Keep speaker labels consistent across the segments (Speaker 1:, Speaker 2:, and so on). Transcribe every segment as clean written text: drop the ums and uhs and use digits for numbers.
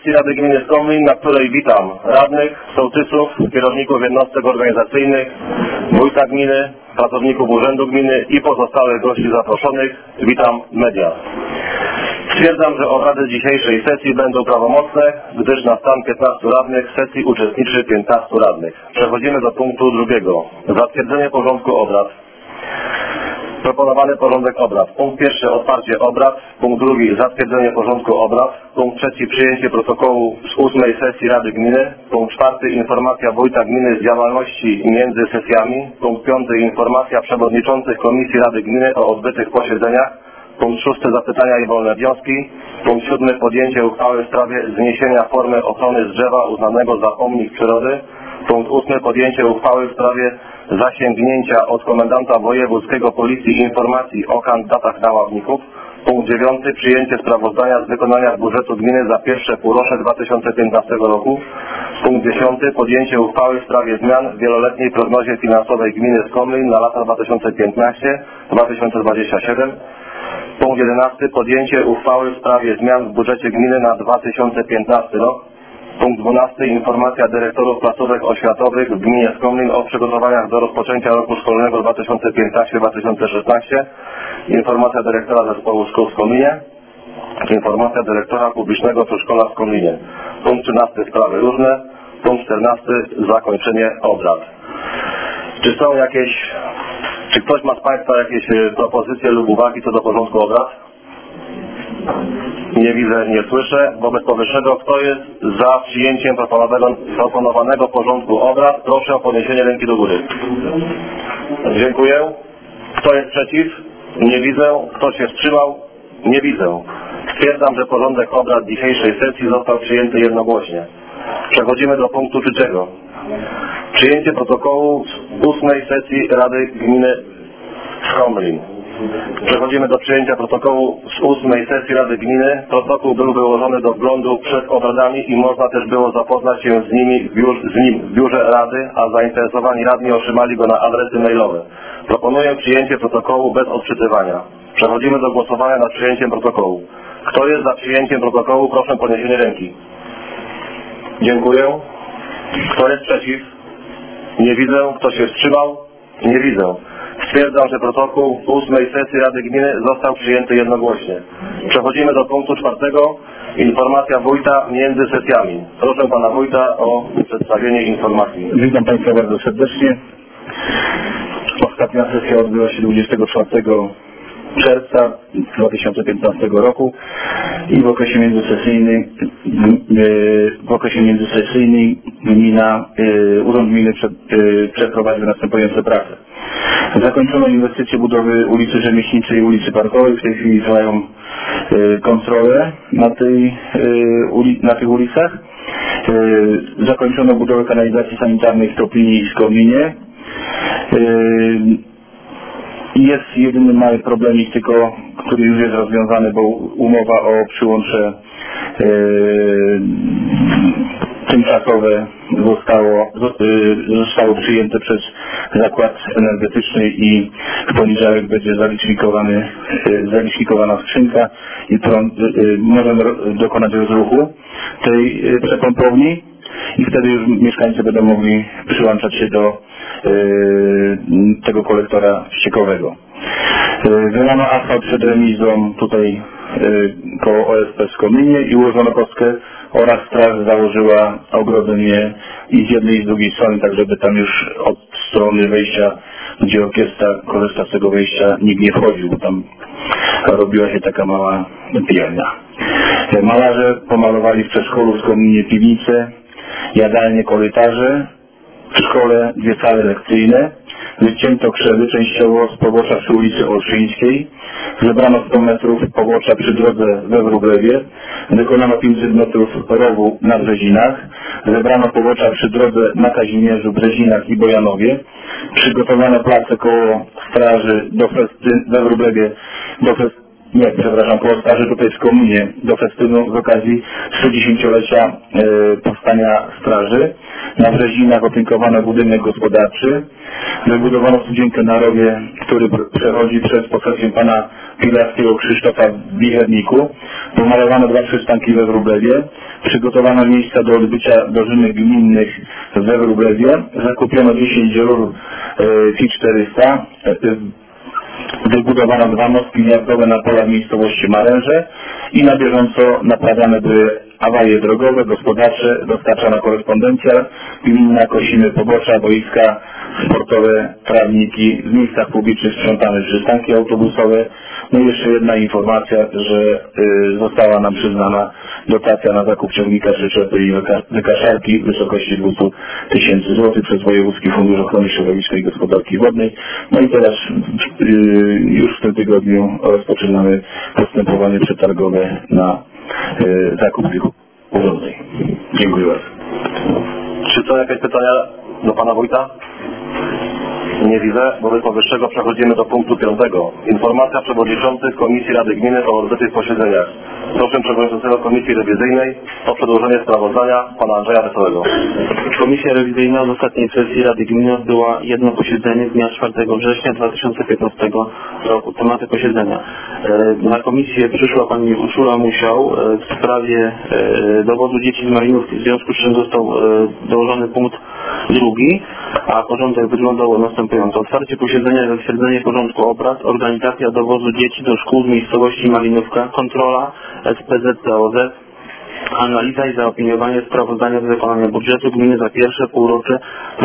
Speaker 1: sesji Rady Gminy Skomlin, na której witam radnych, sołtysów, kierowników jednostek organizacyjnych, wójta gminy, pracowników urzędu gminy i pozostałych gości zaproszonych. Witam media. Stwierdzam, że obrady dzisiejszej sesji będą prawomocne, gdyż na stan 15 radnych w sesji uczestniczy 15 radnych. Przechodzimy do punktu drugiego. Zatwierdzenie porządku obrad. Proponowany porządek obrad. Punkt pierwszy otwarcie obrad. Punkt drugi zatwierdzenie porządku obrad. Punkt trzeci przyjęcie protokołu z 8. sesji Rady Gminy. Punkt czwarty informacja wójta gminy z działalności między sesjami. Punkt piąty informacja przewodniczących komisji Rady Gminy o odbytych posiedzeniach. Punkt szósty zapytania i wolne wnioski. Punkt siódmy podjęcie uchwały w sprawie zniesienia formy ochrony z drzewa uznanego za pomnik przyrody. Punkt ósmy podjęcie uchwały w sprawie zasięgnięcia od komendanta wojewódzkiego policji informacji o kandydatach na ławników. Punkt dziewiąty przyjęcie sprawozdania z wykonania budżetu gminy za pierwsze półrocze 2015 roku. Punkt 10 podjęcie uchwały w sprawie zmian w wieloletniej prognozie finansowej gminy Skomlin na lata 2015-2027. Punkt 11 podjęcie uchwały w sprawie zmian w budżecie gminy na 2015 rok. Punkt 12 informacja dyrektorów placówek oświatowych w gminie Skomlin o przygotowaniach do rozpoczęcia roku szkolnego 2015-2016. Informacja dyrektora zespołu szkół w Skomlinie. Informacja dyrektora publicznego przedszkola w Skomlinie. Punkt 13 sprawy różne. Punkt 14 zakończenie obrad. Czy ktoś ma z Państwa jakieś propozycje lub uwagi co do porządku obrad? Nie widzę, nie słyszę. Wobec powyższego, kto jest za przyjęciem proponowanego porządku obrad? Proszę o podniesienie ręki do góry. Dziękuję. Kto jest przeciw? Nie widzę. Kto się wstrzymał? Nie widzę. Stwierdzam, że porządek obrad dzisiejszej sesji został przyjęty jednogłośnie. Przechodzimy do punktu trzeciego. Przyjęcie protokołu z 8. sesji Rady Gminy Skomlin. Przechodzimy do przyjęcia protokołu z 8. sesji Rady Gminy. Protokół był wyłożony do wglądu przed obradami i można też było zapoznać się z nim w biurze Rady, a zainteresowani radni otrzymali go na adresy mailowe. Proponuję przyjęcie protokołu bez odczytywania. Przechodzimy do głosowania nad przyjęciem protokołu. Kto jest za przyjęciem protokołu? Proszę o podniesienie ręki. Dziękuję. Kto jest przeciw? Nie widzę. Kto się wstrzymał? Nie widzę. Stwierdzam, że protokół 8. sesji Rady Gminy został przyjęty jednogłośnie. Przechodzimy do punktu czwartego. Informacja wójta między sesjami. Proszę pana wójta o przedstawienie informacji.
Speaker 2: Witam Państwa bardzo serdecznie. Ostatnia sesja odbyła się 24 czerwca 2015 roku i w okresie międzysesyjnym Urząd Gminy przeprowadził następujące prace. Zakończono inwestycję budowy ulicy Rzemieślniczej i ulicy Parkowej. W tej chwili trwają kontrole na tych ulicach. Zakończono budowę kanalizacji sanitarnej w Toplinie i Skomlinie. Jest jedyny mały problemik, który już jest rozwiązany, bo umowa o przyłącze tymczasowe zostało przyjęte przez Zakład Energetyczny i w poniedziałek będzie zaliczkowana skrzynka i możemy dokonać rozruchu tej przepompowni i wtedy już mieszkańcy będą mogli przyłączać się do tego kolektora ściekowego. Wylano asfalt przed remizą tutaj koło OSP w Skomlinie i ułożono kostkę oraz straż założyła ogrodzenie i z jednej i z drugiej strony, tak żeby tam już od strony wejścia, gdzie orkiestra korzysta z tego wejścia, nikt nie wchodził, bo tam robiła się taka mała pijalnia. Malarze pomalowali w przedszkolu w Skomlinie piwnice, jadalnie, korytarze, w szkole 2 sale lekcyjne, wycięto krzewy częściowo z pobocza przy ulicy Olszyńskiej, zebrano 100 metrów pobocza przy drodze we Wróblewie, wykonano 500 metrów rowu na Brzezinach, zebrano pobocza przy drodze na Kazimierzu, Brzezinach i Bojanowie, przygotowano place koło straży we Wróblewie koło straży tutaj w Skomlinie do festynu z okazji 60-lecia powstania straży. Na Brzezinach otynkowano budynek gospodarczy, wybudowano studzienkę na rowie, który przechodzi przez posesję pana Pilarskiego Krzysztofa w Wicherniku, pomalowano 2 przystanki we Wróblewie, Przygotowano miejsca do odbycia dożynek gminnych we Wróblewie. Zakupiono 10 rur FI-400. Wybudowano 2 mostki gniazdowe na polach miejscowości Maręże i na bieżąco naprawiane były awarie drogowe, gospodarcze, dostarczana korespondencja gminna, kosimy pobocza, boiska sportowe, trawniki, w miejscach publicznych sprzątane przystanki autobusowe. No i jeszcze jedna informacja, że została nam przyznana dotacja na zakup ciągnika przyczepy i wykaszarki w wysokości 200 000 złotych przez Wojewódzki Fundusz Ochrony Środowiska i Gospodarki Wodnej. No i teraz już w tym tygodniu rozpoczynamy postępowanie przetargowe na zakup tych urządzeń. Dziękuję bardzo.
Speaker 1: Czy są jakieś pytania do Pana Wójta? Nie widzę. Wobec powyższego przechodzimy do punktu 5. Informacja przewodniczących Komisji Rady Gminy o odbytych posiedzeniach. Proszę przewodniczącego Komisji Rewizyjnej o przedłożenie sprawozdania Pana Andrzeja Wesołego.
Speaker 3: Komisja rewizyjna z ostatniej sesji Rady Gminy odbyła jedno posiedzenie z dnia 4 września 2015 roku. Tematy posiedzenia. Na komisję przyszła Pani Urszula Musiał w sprawie dowozu dzieci z Malinówki, w związku z czym został dołożony punkt 2, a porządek wyglądał następująco. Otwarcie posiedzenia i zatwierdzenie porządku obrad, organizacja dowozu dzieci do szkół z miejscowości Malinówka, kontrola SPZPOZ, analiza i zaopiniowanie sprawozdania z wykonania budżetu gminy za pierwsze półrocze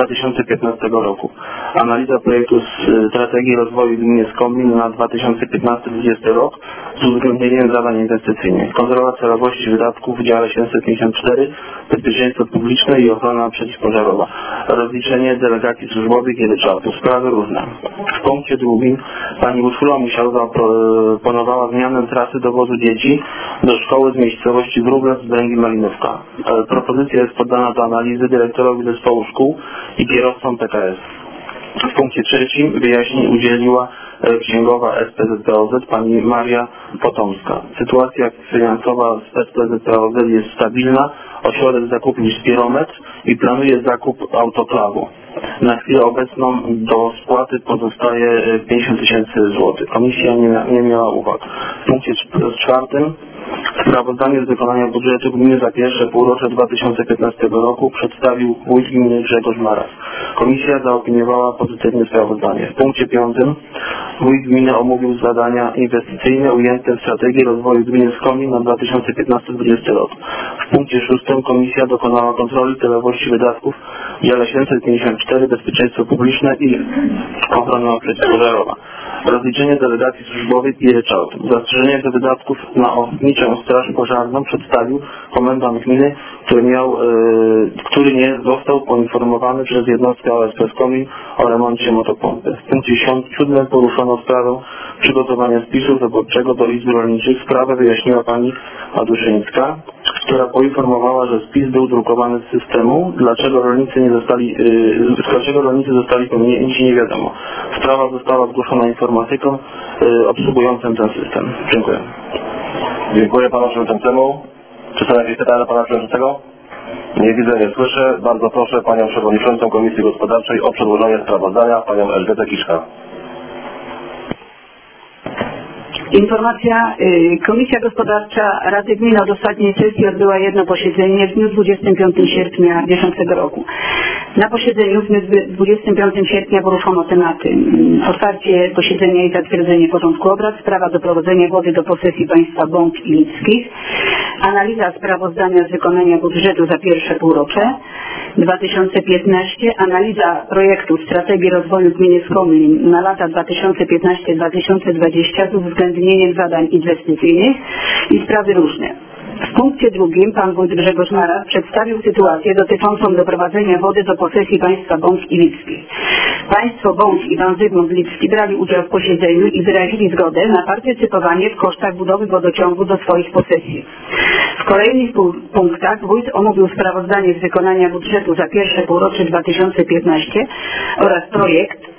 Speaker 3: 2015 roku. Analiza projektu strategii rozwoju gminy Skomin na 2015-2020 rok z uwzględnieniem zadań inwestycyjnych. Kontrola celowości wydatków w dziale 754 Bezpieczeństwo publiczne i ochrona przeciwpożarowa. Rozliczenie delegacji służbowych i ryczałtów. Sprawy różne. W punkcie 2 Pani Urszula Musiał zaproponowała zmianę trasy dowozu dzieci do szkoły z miejscowości Wróblew z Węgi Malinówka. Propozycja jest poddana do analizy dyrektorowi zespołu szkół i kierowcom PKS. W punkcie 3 wyjaśnień udzieliła księgowa SPZPOZ pani Maria Potomska. Sytuacja finansowa z SPZPOZ jest stabilna. Ośrodek zakupił spirometr i planuje zakup autoklawu. Na chwilę obecną do spłaty pozostaje 50 000 złotych. Komisja nie miała uwag. W punkcie 4 sprawozdanie z wykonania budżetu gminy za pierwsze półrocze 2015 roku przedstawił wójt gminy Grzegorz Maras. Komisja zaopiniowała pozytywne sprawozdanie. W punkcie 5 wójt gminy omówił zadania inwestycyjne ujęte w strategii rozwoju gminy Skomin na 2015-2020 rok. W punkcie 6 komisja dokonała kontroli celowości wydatków w dziale 754 Bezpieczeństwo publiczne i ochrona przeciwpożarowa. Rozliczenie delegacji służbowych i ryczałtów. Zastrzeżenie do wydatków na Ochotniczą Straż Pożarną przedstawił komendant gminy, który nie został poinformowany przez jednostkę OSP Skomin o remoncie motopompy. W punkcie 7 poruszono sprawę przygotowania spisu wyborczego do Izby Rolniczych. Sprawę wyjaśniła pani Maduszyńska, która poinformowała, że spis był drukowany z systemu. Dlaczego rolnicy zostali pominięci, nie wiadomo. Sprawa została zgłoszona informatykom obsługującym ten system. Dziękuję.
Speaker 1: Dziękuję Panu Przewodniczącemu. Czy są jakieś pytania do Pana Przewodniczącego? Nie widzę, nie słyszę. Bardzo proszę Panią Przewodniczącą Komisji Gospodarczej o przedłożenie sprawozdania, Panią Elżbietę Kiszka.
Speaker 4: Informacja. Komisja Gospodarcza Rady Gminy od ostatniej sesji odbyła jedno posiedzenie w dniu 25 sierpnia bieżącego roku. Na posiedzeniu w dniu 25 sierpnia poruszono tematy: otwarcie posiedzenia i zatwierdzenie porządku obrad, sprawa doprowadzenia wody do posesji państwa Bąk i Lickich, analiza sprawozdania z wykonania budżetu za pierwsze półrocze 2015, analiza projektu strategii rozwoju gminy Skomin na lata 2015-2020 z uwzględnieniem zadań inwestycyjnych i sprawy różne. W punkcie 2 pan wójt Grzegorz Maras przedstawił sytuację dotyczącą doprowadzenia wody do posesji państwa Bąk i Lickich. Państwo Bąk i pan Zygmunt Licki brali udział w posiedzeniu i wyrazili zgodę na partycypowanie w kosztach budowy wodociągu do swoich posesji. W kolejnych punktach wójt omówił sprawozdanie z wykonania budżetu za pierwsze półrocze 2015 oraz projekt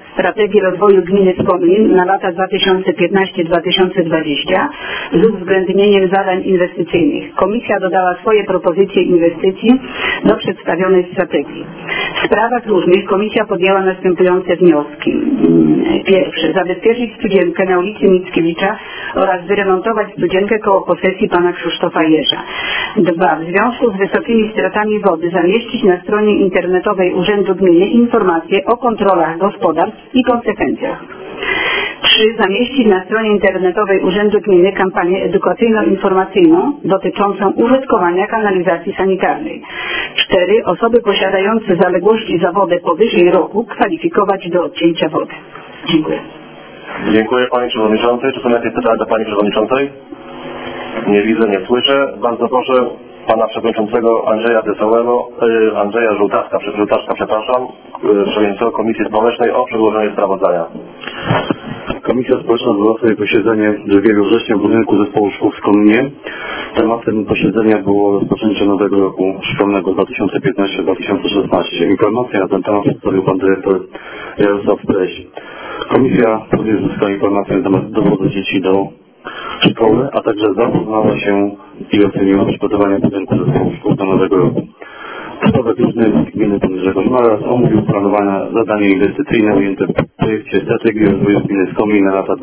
Speaker 4: strategii rozwoju gminy Skomin na lata 2015-2020 z uwzględnieniem zadań inwestycyjnych. Komisja dodała swoje propozycje inwestycji do przedstawionej strategii. W sprawach różnych komisja podjęła następujące wnioski. Pierwsze, zabezpieczyć studzienkę na ulicy Mickiewicza oraz wyremontować studzienkę koło posesji pana Krzysztofa Jerza. 2. W związku z wysokimi stratami wody zamieścić na stronie internetowej Urzędu Gminy informacje o kontrolach gospodarstw i konsekwencjach. 3. Zamieścić na stronie internetowej Urzędu Gminy kampanię edukacyjno-informacyjną dotyczącą użytkowania kanalizacji sanitarnej. 4. Osoby posiadające zaległości za wodę powyżej roku kwalifikować do odcięcia wody. Dziękuję.
Speaker 1: Dziękuję Pani Przewodniczącej. Czy są jakieś pytania do Pani Przewodniczącej? Nie widzę, nie słyszę. Bardzo proszę Pana Przewodniczącego Andrzeja Żółtaszka, Przewodniczącego Komisji Społecznej o przedłożenie sprawozdania.
Speaker 5: Komisja Społeczna odbyła swoje posiedzenie 2 września w budynku Zespołu Szkół w Koninie. Tematem posiedzenia było rozpoczęcie nowego roku szkolnego 2015-2016. Informacje na ten temat przedstawił Pan Dyrektor Jarosław Preś. Komisja również uzyskała informacje na temat dowodu dzieci do szkoły, a także zapoznała się i oceniła przygotowanie budynku Zespołu Szkół do nowego roku. Szkoły różnych gminy poniżej oraz omówił planowane zadania inwestycyjne ujęte w projekcie strategii rozwoju gminy Skomin na lata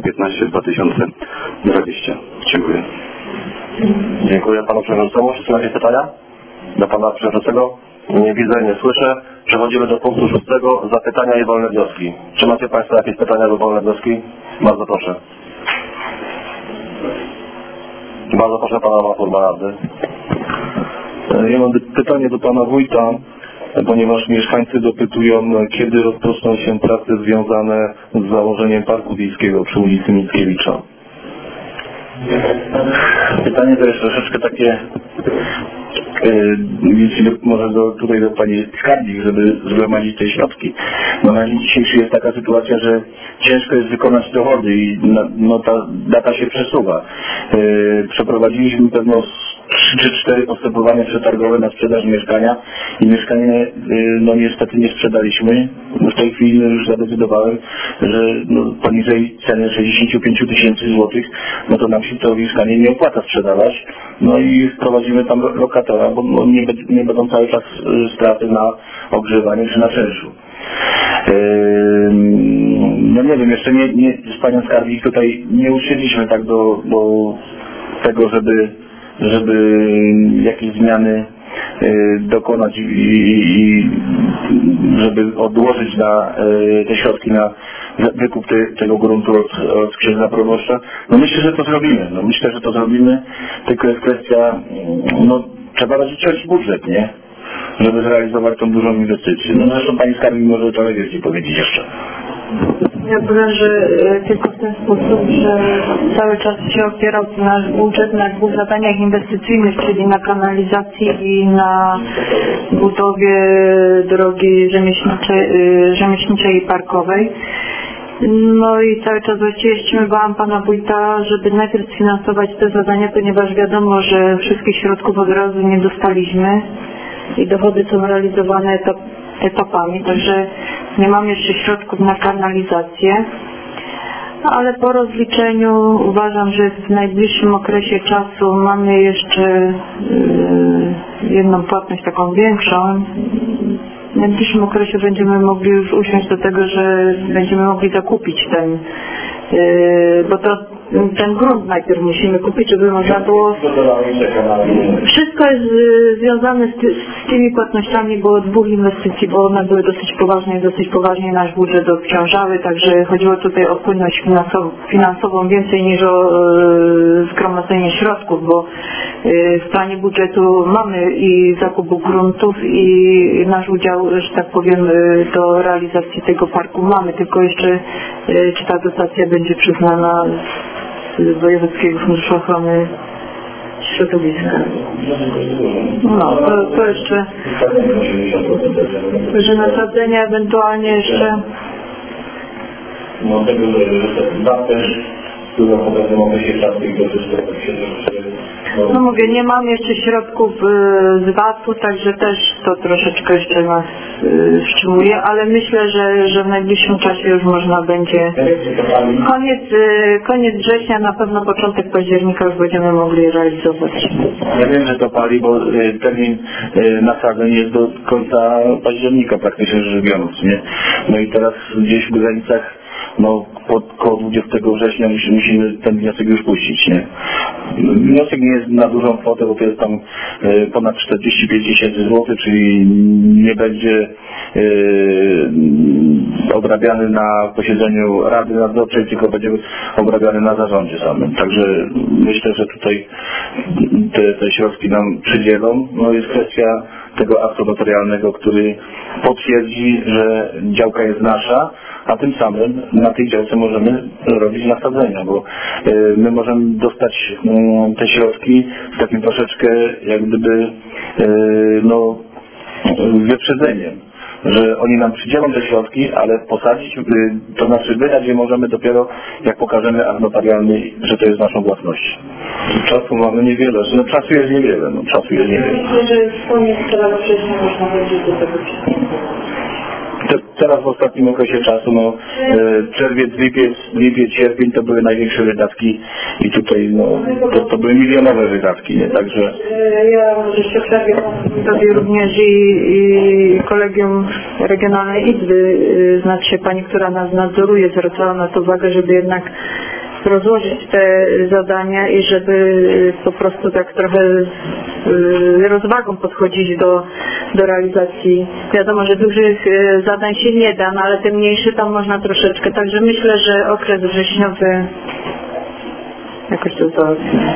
Speaker 5: 2015-2020. Dziękuję.
Speaker 1: Dziękuję Panu Przewodniczącemu. Czy są jakieś pytania do Pana Przewodniczącego? Nie widzę, nie słyszę. Przechodzimy do punktu 6. Zapytania i wolne wnioski. Czy macie Państwo jakieś pytania lub wolne wnioski? Bardzo proszę. Bardzo proszę Pana Furmanardy.
Speaker 2: Ja mam pytanie do Pana Wójta, ponieważ mieszkańcy dopytują, kiedy rozpoczną się prace związane z założeniem Parku Wiejskiego przy ulicy Mickiewicza. Pytanie to jest troszeczkę takie, jeśli może tutaj do Pani Skarbnik, żeby zgromadzić te środki. No na dzień dzisiejszy jest taka sytuacja, że ciężko jest wykonać dochody i ta data się przesuwa. Przeprowadziliśmy pewno 3 czy 4 postępowania przetargowe na sprzedaż mieszkania i mieszkanie niestety nie sprzedaliśmy. W tej chwili już zadecydowałem, że poniżej ceny 65 000 złotych, to nam się to mieszkanie nie opłaca sprzedawać. No i wprowadzimy tam lokatora, bo nie będą cały czas straty na ogrzewanie czy na czynszu. Nie wiem, jeszcze nie z Panią Skarbnik tutaj nie usiedliśmy tak do tego, żeby jakieś zmiany dokonać i żeby odłożyć na te środki na wykup tego gruntu od księdza proboszcza. Myślę, że to zrobimy. Tylko jest kwestia, trzeba rozliczyć budżet, nie? Żeby zrealizować tą dużą inwestycję. Zresztą Pani Skarbnik może trochę więcej powiedzieć jeszcze.
Speaker 6: Ja wyrażę tylko w ten sposób, że cały czas się opierał nasz budżet na 2 zadaniach inwestycyjnych, czyli na kanalizacji i na budowie drogi rzemieślniczej i parkowej. No i cały czas właściwie ściągałam Pana Wójta, żeby najpierw sfinansować te zadania, ponieważ wiadomo, że wszystkich środków od razu nie dostaliśmy i dochody są realizowane etapami, także nie mam jeszcze środków na kanalizację, ale po rozliczeniu uważam, że w najbliższym okresie czasu mamy jeszcze jedną płatność taką większą. W najbliższym okresie będziemy mogli już usiąść do tego, że będziemy mogli zakupić bo ten grunt najpierw musimy kupić, żeby można było... Wszystko jest związane z tymi płatnościami, było 2 inwestycji, bo one były dosyć poważnie nasz budżet obciążały, także chodziło tutaj o płynność finansową więcej niż o zgromadzenie środków, bo w planie budżetu mamy i zakupu gruntów i nasz udział, że tak powiem, do realizacji tego parku mamy, tylko jeszcze czy ta dotacja będzie przyznana z Wojewódzkiego Funduszu Ochrony Środowiska. To jeszcze, że nasadzenia ewentualnie jeszcze...
Speaker 2: Tego, że też, którą pokazano się czas i to wszystko się
Speaker 6: No mówię, nie mam jeszcze środków z VAT-u, także też to troszeczkę jeszcze nas wstrzymuje, ale myślę, że w najbliższym czasie już można będzie, koniec września, na pewno początek października już będziemy mogli realizować.
Speaker 2: Ja wiem, że to pali, bo termin nasadzeń jest do końca października praktycznie rzecz biorąc, nie? No i teraz gdzieś w granicach, no koło 20 września musimy ten wniosek już puścić, nie? Wniosek nie jest na dużą kwotę, bo to jest tam ponad 45 000 złotych, czyli nie będzie obrabiany na posiedzeniu Rady Nadzorczej, tylko będzie obrabiany na zarządzie samym. Także myślę, że tutaj te środki nam przydzielą. No jest kwestia tego aktu notarialnego, który potwierdzi, że działka jest nasza, a tym samym na tej działce możemy robić nasadzenia, bo my możemy dostać te środki z takim troszeczkę jak gdyby wyprzedzeniem, że oni nam przydzielą te środki, ale posadzić, to znaczy wydać je możemy dopiero jak pokażemy akt notarialny, że to jest naszą własnością. Czasu mamy niewiele, no czasu jest niewiele.
Speaker 6: Myślę, że w koniec teraz wcześniej można będzie do tego przystąpić.
Speaker 2: Teraz w ostatnim okresie czasu, czerwiec, lipiec, sierpień to były największe wydatki i tutaj to były milionowe wydatki, nie? Także...
Speaker 6: Ja jeszcze przerwie Panu również i Kolegium Regionalnej Izby, znaczy pani, która nas nadzoruje, zwracała na to uwagę, żeby jednak rozłożyć te zadania i żeby po prostu tak trochę z rozwagą podchodzić do realizacji. Wiadomo, że dużych zadań się nie da, no ale te mniejsze tam można troszeczkę. Także myślę, że okres wrześniowy jakoś to załatwimy.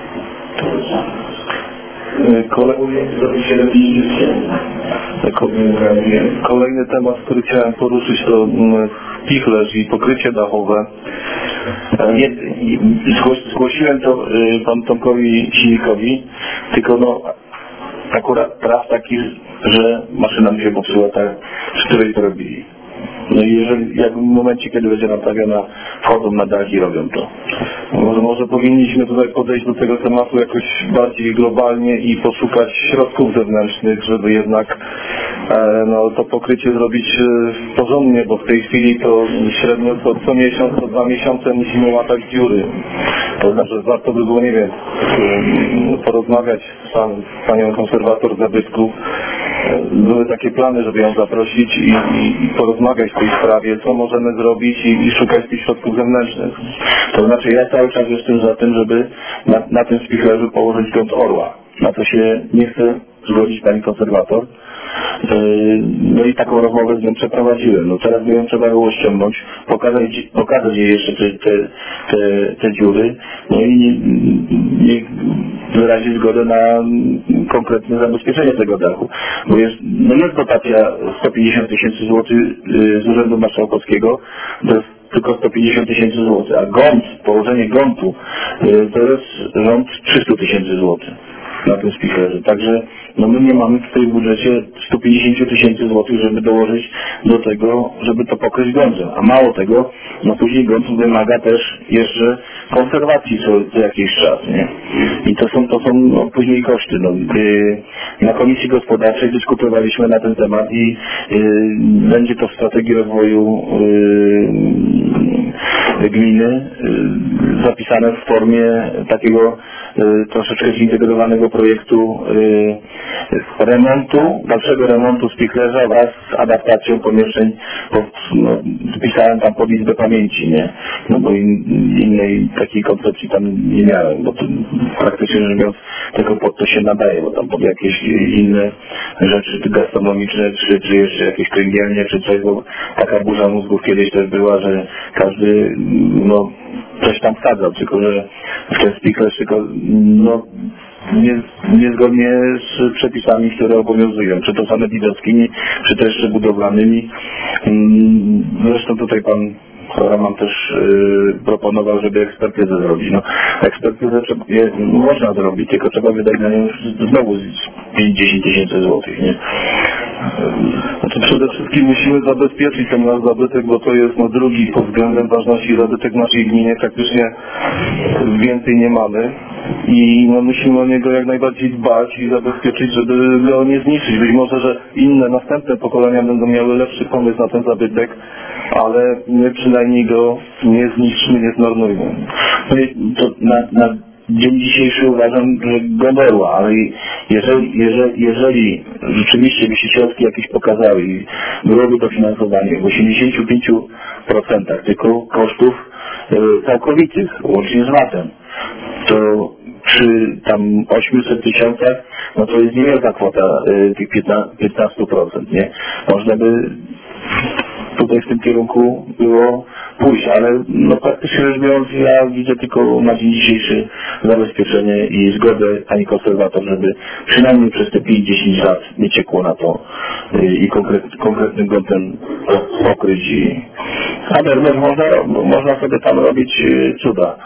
Speaker 7: Kolejny temat, który chciałem poruszyć, to spichlerz i pokrycie dachowe.
Speaker 2: Zgłosiłem to panu Tomkowi Silnikowi, tylko akurat traf taki, że maszyna mi się popsuła, przy której to robili. No i jak w momencie, kiedy będzie naprawiona, wchodzą na dach i robią to.
Speaker 7: Może powinniśmy tutaj podejść do tego tematu jakoś bardziej globalnie i poszukać środków zewnętrznych, żeby jednak to pokrycie zrobić porządnie, bo w tej chwili to średnio co miesiąc, co 2 miesiące musimy łatać dziury. To znaczy warto by było, nie wiem, porozmawiać z panią konserwator zabytków. Były takie plany, żeby ją zaprosić i porozmawiać w tej sprawie, co możemy zrobić i szukać tych środków zewnętrznych.
Speaker 2: To znaczy ja cały czas jestem za tym, żeby na tym spichlerzu położyć grunt orła. Na to się nie chce zgodzić pani konserwator. No i taką rozmowę z nią przeprowadziłem. Teraz by ją trzeba było ściągnąć, pokazać jej jeszcze te dziury, no i nie wyrazić zgodę na konkretne zabezpieczenie tego dachu. Bo jest dotacja 150 000 złotych z Urzędu Marszałkowskiego, to jest tylko 150 000 złotych, a położenie gruntu to jest rząd 300 000 złotych na tym spichlerze. Także my nie mamy tutaj w budżecie 150 000 złotych, żeby dołożyć do tego, żeby to pokryć gruntem. A mało tego, później grunt wymaga też jeszcze konserwacji co jakiś czas, nie? I to są później koszty. Na Komisji Gospodarczej dyskutowaliśmy na ten temat i będzie to w strategii rozwoju gminy zapisane w formie takiego troszeczkę zintegrowanego projektu dalszego remontu spichlerza wraz z adaptacją pomieszczeń, wpisałem tam pod izbę pamięci, nie? Bo innej takiej koncepcji tam nie miałem, bo to, praktycznie rzecz biorąc tylko pod to się nadaje, bo tam pod jakieś inne rzeczy gastronomiczne, czy jeszcze jakieś kręgielnie, czy coś, bo taka burza mózgów kiedyś też była, że każdy coś tam wsadzał, tylko że w ten spichlerz tylko niezgodnie z przepisami, które obowiązują, czy to sanepidowskimi, czy też budowlanymi. Zresztą tutaj pan Roman też proponował, żeby ekspertyzę zrobić. Ekspertyzę można zrobić, tylko trzeba wydać na nią znowu 5-10 000 złotych, nie?
Speaker 7: Przede wszystkim musimy zabezpieczyć ten nasz zabytek, bo to jest drugi pod względem ważności zabytek w naszej gminie, praktycznie więcej nie mamy. i no, musimy o niego jak najbardziej dbać i zabezpieczyć, żeby go nie zniszczyć. Być może, że inne, następne pokolenia będą miały lepszy pomysł na ten zabytek, ale my przynajmniej go nie zniszczymy, nie zmarnujmy.
Speaker 2: To na dzień dzisiejszy uważam, że go było, ale jeżeli rzeczywiście by się środki jakieś pokazały i byłoby dofinansowanie w 85% tylko kosztów całkowitych, łącznie z VAT-em, to przy tam 800 tysiącach, no to jest niewielka kwota tych 15%, nie? Można by tutaj w tym kierunku było pójść, ale no praktycznie rzecz biorąc ja widzę tylko na dzień dzisiejszy zabezpieczenie i zgodę pani konserwator, żeby przynajmniej przez te 5-10 lat nie ciekło na to i konkretnym gruntem pokryć a można sobie tam robić cuda.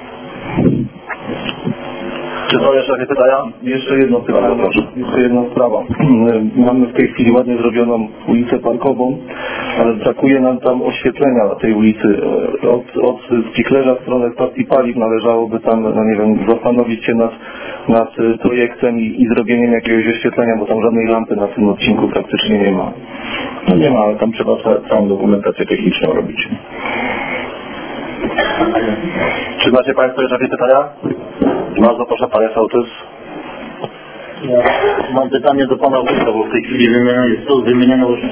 Speaker 1: Czy są jeszcze jakieś pytania?
Speaker 7: Jeszcze jedna sprawa. Mamy w tej chwili ładnie zrobioną ulicę parkową, ale brakuje nam tam oświetlenia na tej ulicy. Od Spiklerza w stronę stacji paliw należałoby tam, no nie wiem, zastanowić się nad projektem i zrobieniem jakiegoś oświetlenia, bo tam żadnej lampy na tym odcinku praktycznie nie ma.
Speaker 2: No nie ma, ale tam trzeba całą dokumentację techniczną robić.
Speaker 1: Czy macie Państwo jeszcze jakieś pytania? Bardzo proszę, Panie Sołtys.
Speaker 8: Ja mam pytanie do Pana Wójta, bo w tej chwili wymieniano już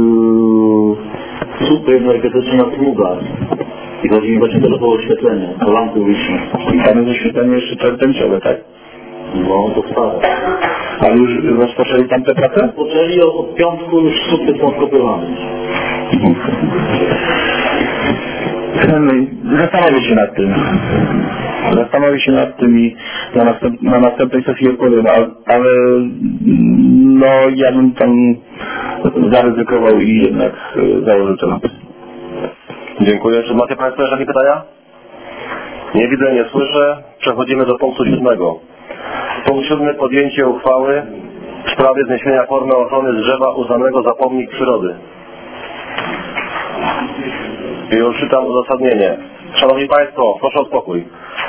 Speaker 8: słupy energetyczne na smugach. I chodzi mi właśnie teraz o oświetlenie, o lampy uliczne.
Speaker 2: I tam jest oświetlenie jeszcze tęczowe, tak?
Speaker 8: No, to stare.
Speaker 2: Ale już rozpoczęli tam te prace?
Speaker 8: Rozpoczęli od piątku, już słupy są skopiowane.
Speaker 2: Zastanowię się nad tym i na następnej sesji odpowiem, ale no ja bym tam zaryzykował i jednak założył to.
Speaker 1: Dziękuję. Czy macie Państwo jeszcze jakieś pytania? Nie widzę, nie słyszę. Przechodzimy do punktu 7. Punkt 7. Podjęcie uchwały w sprawie zniesienia formy ochrony drzewa uznanego za pomnik przyrody. I już czytam uzasadnienie. Szanowni Państwo, proszę o spokój.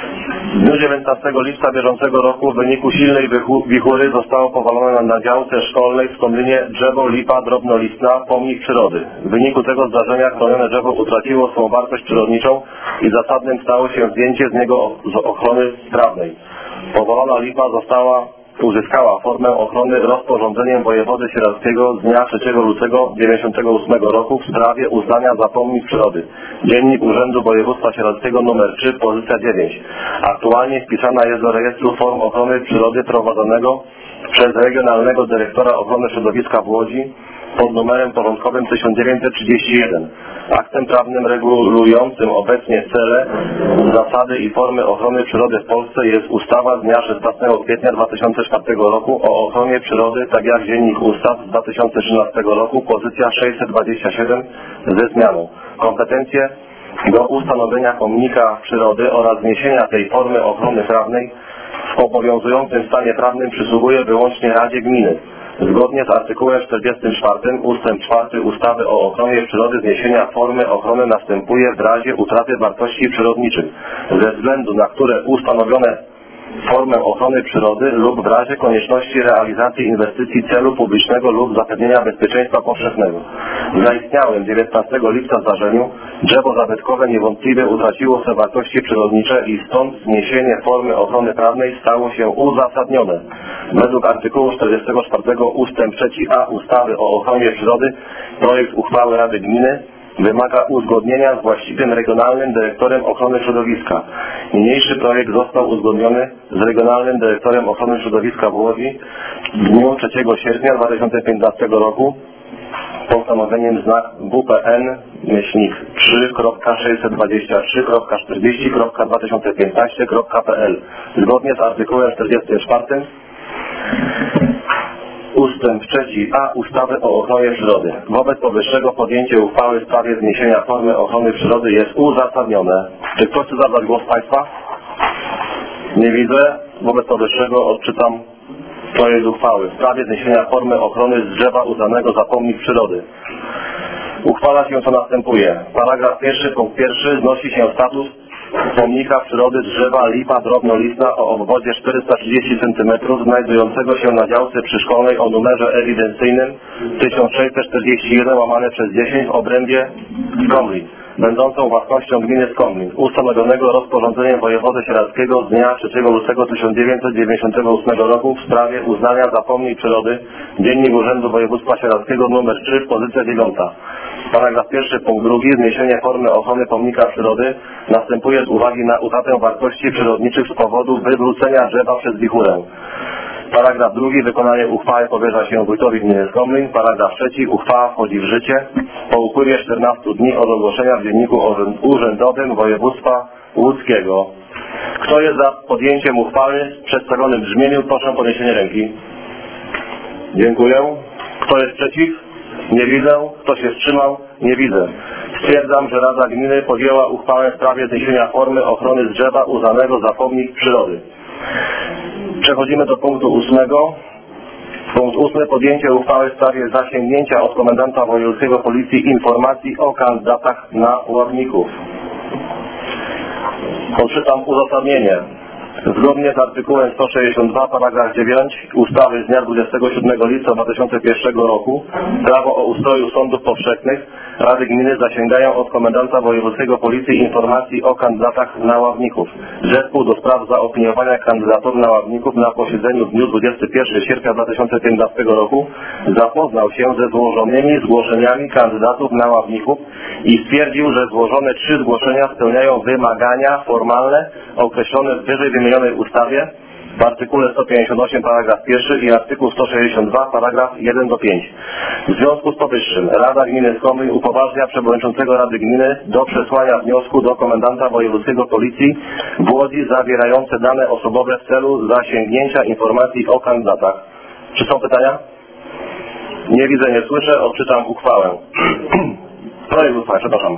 Speaker 1: W dniu 19 lipca bieżącego roku w wyniku silnej wichury zostało powalone na działce szkolnej w Skomlinie drzewo lipa drobnolistna, pomnik przyrody. W wyniku tego zdarzenia chronione drzewo utraciło swą wartość przyrodniczą i zasadnym stało się zdjęcie z niego z ochrony prawnej. Powalona lipa uzyskała formę ochrony rozporządzeniem wojewody sieradzkiego z dnia 3 lutego 1998 roku w sprawie uznania za pomnik przyrody. Dziennik Urzędu Województwa Sieradzkiego nr 3, pozycja 9. Aktualnie wpisana jest do rejestru form ochrony przyrody prowadzonego przez Regionalnego Dyrektora Ochrony Środowiska w Łodzi pod numerem porządkowym 1931. Aktem prawnym regulującym obecnie cele, zasady i formy ochrony przyrody w Polsce jest ustawa z dnia 16 kwietnia 2004 roku o ochronie przyrody, tak jak Dziennik Ustaw z 2013 roku, pozycja 627 ze zmianą. Kompetencje do ustanowienia pomnika przyrody oraz zniesienia tej formy ochrony prawnej w obowiązującym stanie prawnym przysługuje wyłącznie Radzie Gminy. Zgodnie z artykułem 44 ustęp 4 ustawy o ochronie przyrody zniesienia formy ochrony następuje w razie utraty wartości przyrodniczych, ze względu na które ustanowione formę ochrony przyrody lub w razie konieczności realizacji inwestycji celu publicznego lub zapewnienia bezpieczeństwa powszechnego. W zaistniałym 19 lipca zdarzeniu drzewo zabytkowe niewątpliwie utraciło swe wartości przyrodnicze i stąd zniesienie formy ochrony prawnej stało się uzasadnione. Według artykułu 44 ustęp 3a ustawy o ochronie przyrody projekt uchwały Rady Gminy wymaga uzgodnienia z właściwym Regionalnym Dyrektorem Ochrony Środowiska. Niniejszy projekt został uzgodniony z Regionalnym Dyrektorem Ochrony Środowiska w Łodzi w dniu 3 sierpnia 2015 roku postanowieniem znak WPN-3.623.40.2015.pl zgodnie z artykułem 44 ustęp 3a ustawy o ochronie przyrody. Wobec powyższego podjęcie uchwały w sprawie zniesienia formy ochrony przyrody jest uzasadnione. Czy ktoś chce zabrać głos Państwa? Nie widzę. Wobec powyższego odczytam projekt uchwały w sprawie zniesienia formy ochrony z drzewa uznanego za pomnik przyrody. Uchwala się co następuje. Paragraf 1, punkt 1 znosi się status pomnika przyrody drzewa lipa drobnolistna o obwodzie 430 cm znajdującego się na działce przyszkolnej o numerze ewidencyjnym 1641/10 w obrębie Skomlin, będącą własnością gminy Skomlin, ustanowionego rozporządzeniem wojewody sieradzkiego z dnia 3 lutego 1998 roku w sprawie uznania zapomnień przyrody, Dziennik Urzędu Województwa Sieradzkiego nr 3, pozycja 9. Paragraf 1, punkt 2. Zniesienie formy ochrony pomnika przyrody następuje z uwagi na utratę wartości przyrodniczych z powodu wywrócenia drzewa przez wichurę. Paragraf 2. Wykonanie uchwały powierza się wójtowi gminy Skomlin. Paragraf 3. Uchwała wchodzi w życie po upływie 14 dni od ogłoszenia w Dzienniku Urzędowym Województwa Łódzkiego. Kto jest za podjęciem uchwały w przedstawionym brzmieniu? Proszę o podniesienie ręki. Dziękuję. Kto jest przeciw? Nie widzę. Kto się wstrzymał? Nie widzę. Stwierdzam, że Rada Gminy podjęła uchwałę w sprawie zniesienia formy ochrony z drzewa uznanego za pomnik przyrody. Przechodzimy do punktu 8. Punkt 8. Podjęcie uchwały w sprawie zasięgnięcia od komendanta wojewódzkiego Policji informacji o kandydatach na ławników. Odczytam uzasadnienie. Zgodnie z artykułem 162 paragraf 9 ustawy z dnia 27 lipca 2001 roku Prawo o ustroju sądów powszechnych Rady Gminy zasięgają od komendanta wojewódzkiego Policji informacji o kandydatach na ławników. Zespół do spraw zaopiniowania kandydatur na ławników na posiedzeniu w dniu 21 sierpnia 2015 roku zapoznał się ze złożonymi zgłoszeniami kandydatów na ławników i stwierdził, że złożone 3 zgłoszenia spełniają wymagania formalne określone w wyżej wymienionej ustawie w artykule 158 paragraf 1 i artykuł 162 paragraf 1 do 5. W związku z powyższym Rada Gminy Skomlin upoważnia przewodniczącego Rady Gminy do przesłania wniosku do komendanta wojewódzkiego Policji w Łodzi zawierające dane osobowe w celu zasięgnięcia informacji o kandydatach. Czy są pytania? Nie widzę, nie słyszę. Odczytam uchwałę. Projekt uchwały, przepraszam.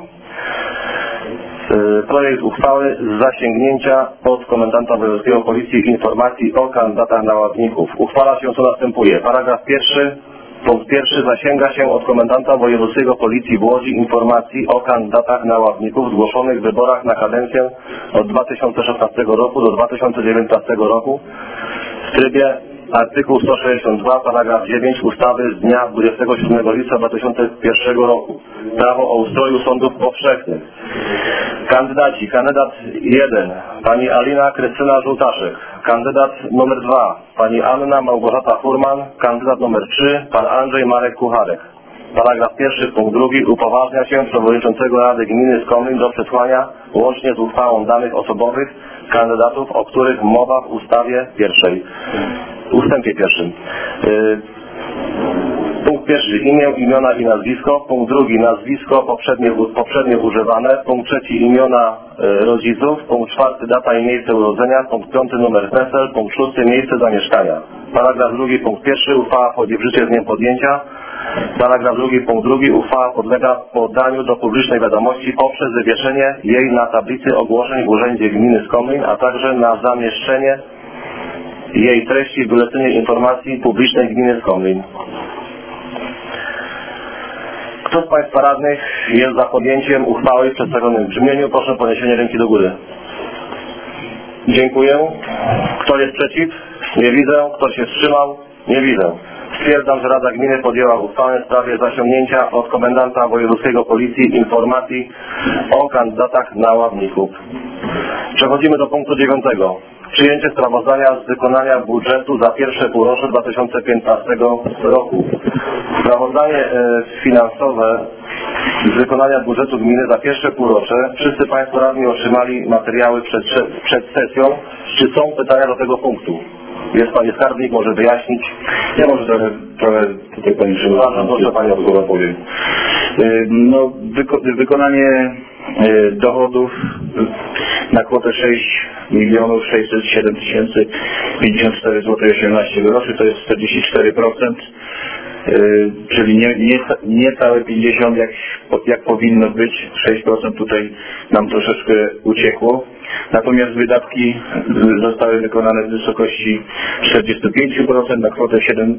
Speaker 1: Projekt uchwały z zasięgnięcia od komendanta wojewódzkiego Policji informacji o kandydatach na ławników. Uchwala się co następuje. Paragraf 1. Punkt 1. Zasięga się od komendanta wojewódzkiego Policji w Łodzi informacji o kandydatach na ławników zgłoszonych w wyborach na kadencję od 2016 roku do 2019 roku w trybie artykuł 162 paragraf 9 ustawy z dnia 27 lipca 2001 roku Prawo o ustroju sądów powszechnych. Kandydaci. Kandydat 1. Pani Alina Krystyna Żółtaszek. Kandydat numer 2. Pani Anna Małgorzata Furman. Kandydat numer 3. Pan Andrzej Marek Kucharek. Paragraf 1. Punkt 2. Upoważnia się przewodniczącego Rady Gminy Skomlin do przesłania łącznie z uchwałą danych osobowych kandydatów, o których mowa w ustawie pierwszej. Ustępie 1. Punkt 1. Imię, imiona i nazwisko. Punkt 2. Nazwisko poprzednio używane. Punkt 3. Imiona rodziców. Punkt 4. Data i miejsce urodzenia. Punkt 5. Numer PESEL. Punkt 6. Miejsce zamieszkania. Paragraf 2. Punkt 1. Uchwała wchodzi w życie z dniem podjęcia. Paragraf 2. Punkt 2. Uchwała podlega podaniu do publicznej wiadomości poprzez wywieszenie jej na tablicy ogłoszeń w Urzędzie Gminy Skomlin, a także na zamieszczenie jej treści w Biuletynie Informacji Publicznej Gminy Skomlin. Kto z Państwa radnych jest za podjęciem uchwały w przedstawionym brzmieniu? Proszę o podniesienie ręki do góry. Dziękuję. Kto jest przeciw? Nie widzę. Kto się wstrzymał? Nie widzę. Stwierdzam, że Rada Gminy podjęła uchwałę w sprawie zasięgnięcia od komendanta wojewódzkiego Policji informacji o kandydatach na ławników. Przechodzimy do punktu 9. Przyjęcie sprawozdania z wykonania budżetu za pierwsze półrocze 2015 roku. Sprawozdanie finansowe z wykonania budżetu gminy za pierwsze półrocze. Wszyscy Państwo radni otrzymali materiały przed sesją. Czy są pytania do tego punktu? Jest Panie Skarbnik, może wyjaśnić?
Speaker 2: Ja może trochę tutaj Pani Przewodniczący,
Speaker 1: proszę Pani odpowiem.
Speaker 2: No, wykonanie dochodów na kwotę 6 607 054 zł 18 groszy, to jest 44%, czyli nie całe 50% jak powinno być, 6% tutaj nam troszeczkę uciekło. Natomiast wydatki zostały wykonane w wysokości 45% na kwotę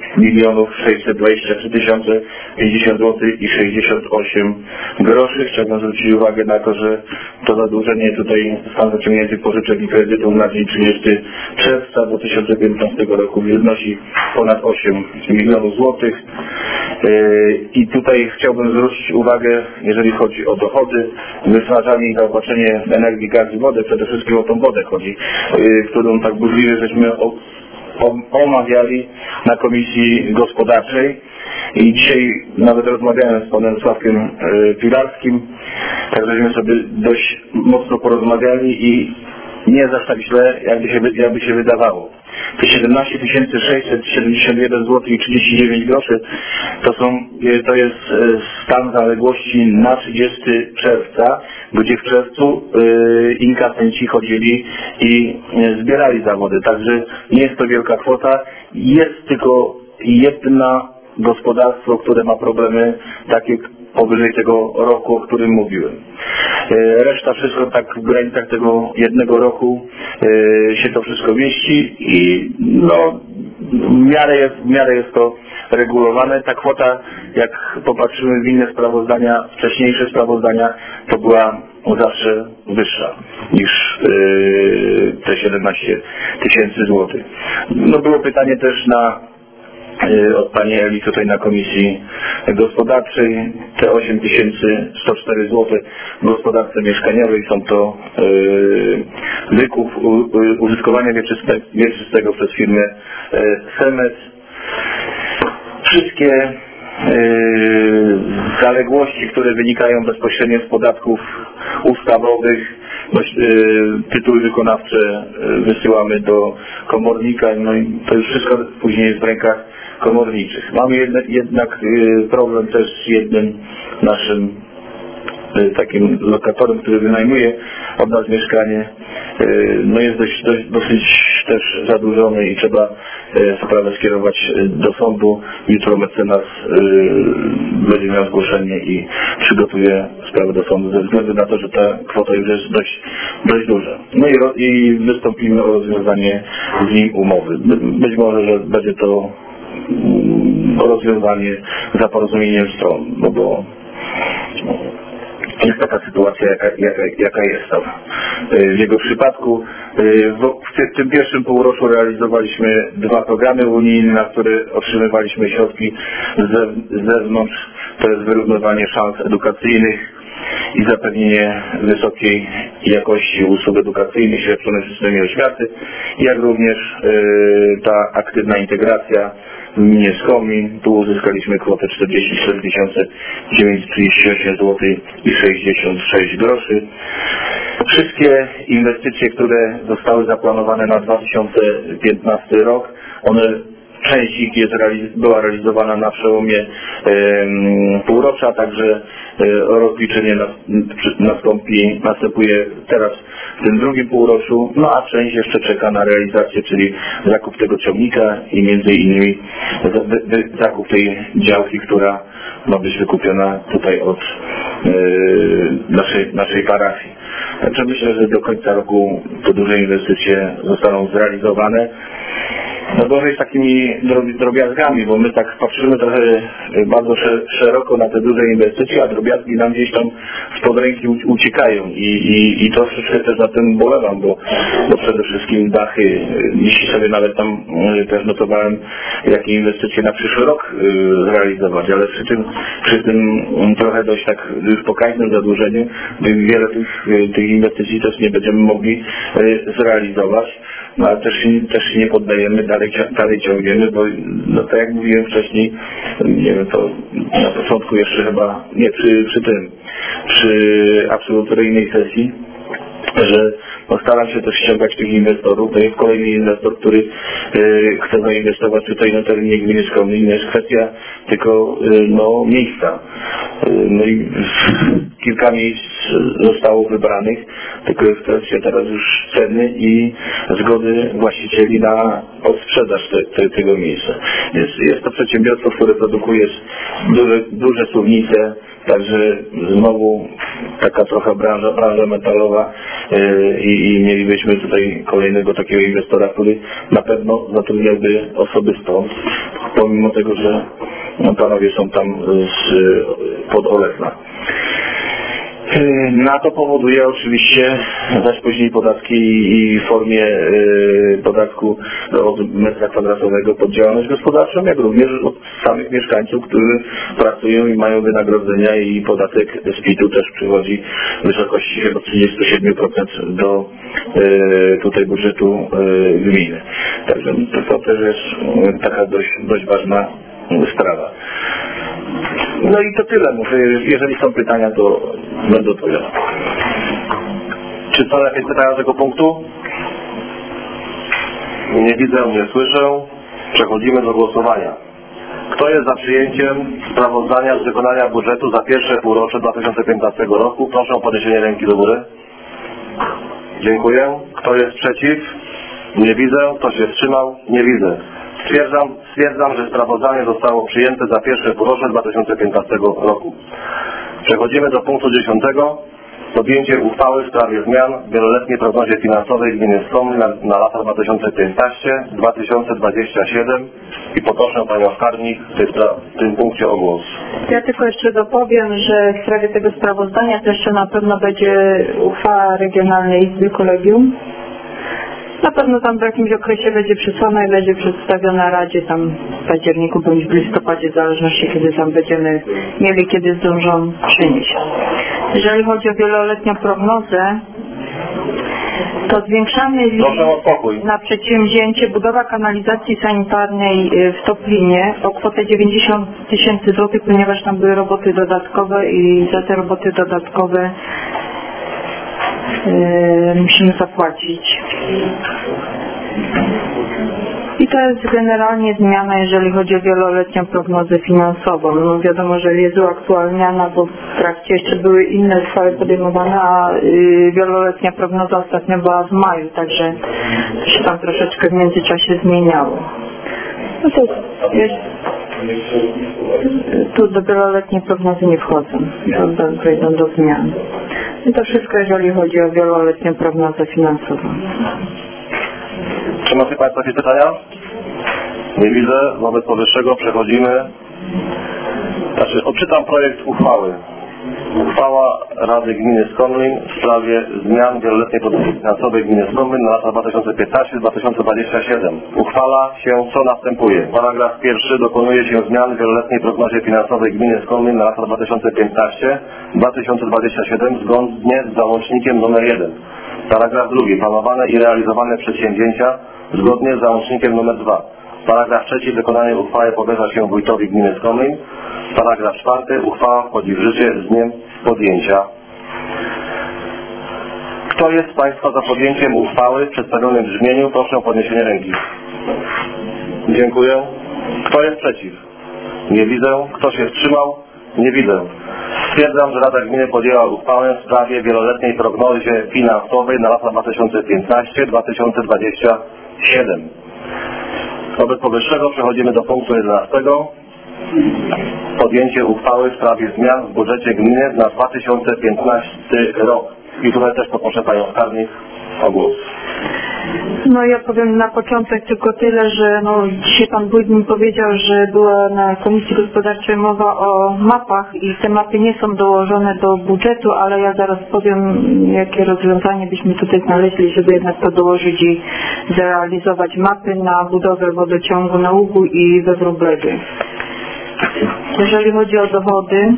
Speaker 2: 623 050 zł i 68 groszy. Chciałbym zwrócić uwagę na to, że to zadłużenie tutaj stan zaciągniętych pożyczek i kredytów na dzień 30 czerwca 2015 roku wynosi ponad 8 milionów złotych. I tutaj chciałbym zwrócić uwagę, jeżeli chodzi o dochody, wytwarzanie i zaopatrzenie w energię, gaz i wodę, przede wszystkim o tą wodę chodzi, którą tak burzliwie żeśmy omawiali na Komisji Gospodarczej i dzisiaj nawet rozmawiałem z panem Sławkiem Pilarskim, tak żeśmy sobie dość mocno porozmawiali i nie jest aż tak źle, jakby się wydawało. Te 17 671 zł i 39 groszy to jest stan zaległości na 30 czerwca, gdzie w czerwcu inkasenci chodzili i zbierali zawody. Także nie jest to wielka kwota. Jest tylko jedno gospodarstwo, które ma problemy takie powyżej tego roku, o którym mówiłem. Reszta wszystko tak w granicach tego jednego roku się to wszystko mieści i no w miarę jest to regulowane. Ta kwota, jak popatrzymy w inne sprawozdania, wcześniejsze sprawozdania, to była zawsze wyższa niż te 17 000 złotych. No było pytanie też od pani Eli tutaj na Komisji Gospodarczej. Te 8104 zł w gospodarce mieszkaniowej są to wykup użytkowania wieczystego przez firmę Semet. Wszystkie zaległości, które wynikają bezpośrednio z podatków ustawowych, tytuły wykonawcze wysyłamy do komornika, no i to już wszystko później jest w rękach komorniczych. Mamy jednak problem też z jednym naszym takim lokatorem, który wynajmuje od nas mieszkanie. No jest dosyć też zadłużony i trzeba sprawę skierować do sądu. Jutro mecenas będzie miał zgłoszenie i przygotuje sprawę do sądu ze względu na to, że ta kwota już jest dość duża. No i wystąpimy o rozwiązanie z nim umowy. Być może, że będzie to rozwiązanie za porozumieniem stron, no bo jest taka sytuacja, jaka jest tam. W jego przypadku w tym pierwszym półroczu realizowaliśmy 2 programy unijne, na które otrzymywaliśmy środki z zewnątrz. To jest wyrównywanie szans edukacyjnych i zapewnienie wysokiej jakości usług edukacyjnych świadczonych w systemie oświaty, jak również ta aktywna integracja w gminie Skomin. Tu uzyskaliśmy kwotę 44 938 zł i 66 groszy. Wszystkie inwestycje, które zostały zaplanowane na 2015 rok, część ich była realizowana na przełomie półrocza, także rozliczenie następuje teraz w tym drugim półroczu, no a część jeszcze czeka na realizację, czyli zakup tego ciągnika i między innymi zakup tej działki, która ma być wykupiona tutaj od naszej parafii. Także myślę, że do końca roku te duże inwestycje zostaną zrealizowane. No gorzej z takimi drobiazgami, bo my tak patrzymy trochę bardzo szeroko na te duże inwestycje, a drobiazgi nam gdzieś tam spod ręki uciekają i troszeczkę też na tym bolewam, bo przede wszystkim dachy, jeśli sobie nawet tam też notowałem, jakie inwestycje na przyszły rok zrealizować, ale przy tym trochę dość tak już pokaźnym zadłużeniu wiele tych inwestycji też nie będziemy mogli zrealizować. No ale też się nie poddajemy, dalej ciągniemy, bo no tak jak mówiłem wcześniej, nie wiem, to na początku jeszcze chyba, nie przy absolutoryjnej sesji, że staram się też ściągać tych inwestorów. To jest kolejny inwestor, który chce zainwestować tutaj na terenie gminy Skomin. Nie jest kwestia tylko miejsca. No i kilka miejsc zostało wybranych, tylko jest kwestia teraz już ceny i zgody właścicieli na odsprzedaż tego miejsca. Jest to przedsiębiorstwo, które produkuje duże suwnice, także znowu taka trochę branża metalowa i mielibyśmy tutaj kolejnego takiego inwestora, który na pewno zatrudniałby osoby stąd. pomimo tego, że panowie są tam pod Olechna. Na to powoduje oczywiście zaś później podatki i w formie podatku od metra kwadratowego pod działalność gospodarczą, jak również od samych mieszkańców, którzy pracują i mają wynagrodzenia, i podatek z PIT-u też przychodzi w wysokości chyba 37% do tutaj budżetu gminy. Także to też jest taka dość ważna sprawa. No i to tyle. Może jeżeli są pytania, to będę odpowiadał.
Speaker 1: Czy są jakieś pytania do tego punktu? Nie widzę, nie słyszę. Przechodzimy do głosowania. Kto jest za przyjęciem sprawozdania z wykonania budżetu za pierwsze półrocze 2015 roku? Proszę o podniesienie ręki do góry. Dziękuję. Kto jest przeciw? Nie widzę. Kto się wstrzymał? Nie widzę. Stwierdzam, że sprawozdanie zostało przyjęte za pierwsze półrocze 2015 roku. Przechodzimy do punktu 10. Podjęcie uchwały w sprawie zmian w wieloletniej prognozie finansowej gminy Skomlin na lata 2015-2027 i poproszę Panią Skarbnik w tym punkcie o głos.
Speaker 6: Ja tylko jeszcze dopowiem, że w sprawie tego sprawozdania to jeszcze na pewno będzie uchwała Regionalnej Izby Kolegium. Na pewno tam w jakimś okresie będzie przesłana i będzie przedstawiona Radzie tam w październiku bądź w listopadzie, w zależności kiedy tam będziemy mieli, kiedy zdążą przynieść. Jeżeli chodzi o wieloletnią prognozę, to zwiększamy na przedsięwzięcie budowa kanalizacji sanitarnej w Toplinie o kwotę 90 000 złotych, ponieważ tam były roboty dodatkowe i za te roboty dodatkowe musimy zapłacić. I to jest generalnie zmiana, jeżeli chodzi o wieloletnią prognozę finansową. No wiadomo, że jest uaktualniana, bo w trakcie jeszcze były inne uchwały podejmowane, a wieloletnia prognoza ostatnio była w maju, także to się tam troszeczkę w międzyczasie zmieniało. No to jest, tu do wieloletniej prognozy nie wchodzą, dojdą do zmian. I to wszystko, jeżeli chodzi o wieloletnią prognozę finansową.
Speaker 1: Czy macie Państwo jakieś pytania? Nie widzę. Wobec powyższego przechodzimy. Odczytam projekt uchwały. Uchwała Rady Gminy Skomlin w sprawie zmian wieloletniej prognozy finansowej gminy Skomlin na lata 2015-2027. Uchwala się co następuje. Paragraf 1. Dokonuje się zmian w wieloletniej prognozie finansowej gminy Skomlin na lata 2015-2027 zgodnie z załącznikiem nr 1. Paragraf 2. Planowane i realizowane przedsięwzięcia zgodnie z załącznikiem nr 2. Paragraf 3. Wykonanie uchwały powierza się wójtowi gminy Skomlin. Paragraf 4. Uchwała wchodzi w życie z dniem podjęcia. Kto jest z Państwa za podjęciem uchwały w przedstawionym brzmieniu? Proszę o podniesienie ręki. Dziękuję. Kto jest przeciw? Nie widzę. Kto się wstrzymał? Nie widzę. Stwierdzam, że Rada Gminy podjęła uchwałę w sprawie wieloletniej prognozie finansowej na lata 2015-2027. Wobec powyższego przechodzimy do punktu 11. Podjęcie uchwały w sprawie zmian w budżecie gminy na 2015 rok. I tutaj też poproszę Panią Skarbnik o głos.
Speaker 6: No ja powiem na początek tylko tyle, że dzisiaj Pan Wójt mi powiedział, że była na Komisji Gospodarczej mowa o mapach i te mapy nie są dołożone do budżetu, ale ja zaraz powiem, jakie rozwiązanie byśmy tutaj znaleźli, żeby jednak to dołożyć i zrealizować mapy na budowę wodociągu na Ługu i we Wróblewie. Jeżeli chodzi o dochody,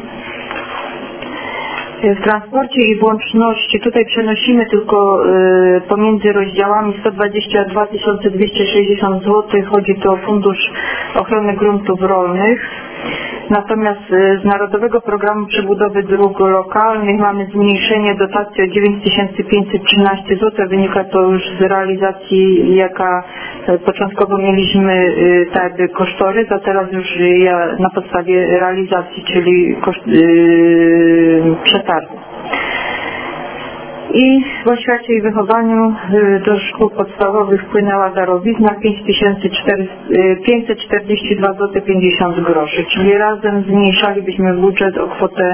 Speaker 6: w transporcie i włączności tutaj przenosimy tylko pomiędzy rozdziałami 122 260 zł. Chodzi tu o Fundusz Ochrony Gruntów Rolnych. Natomiast z Narodowego Programu Przebudowy Dróg Lokalnych mamy zmniejszenie dotacji o 9513 zł. Wynika to już z realizacji, jaka początkowo mieliśmy tak jakby kosztorys, a teraz już na podstawie realizacji, czyli przetargu. I w oświacie i wychowaniu do szkół podstawowych wpłynęła darowizna 542 zł 50 groszy, czyli razem zmniejszalibyśmy budżet o kwotę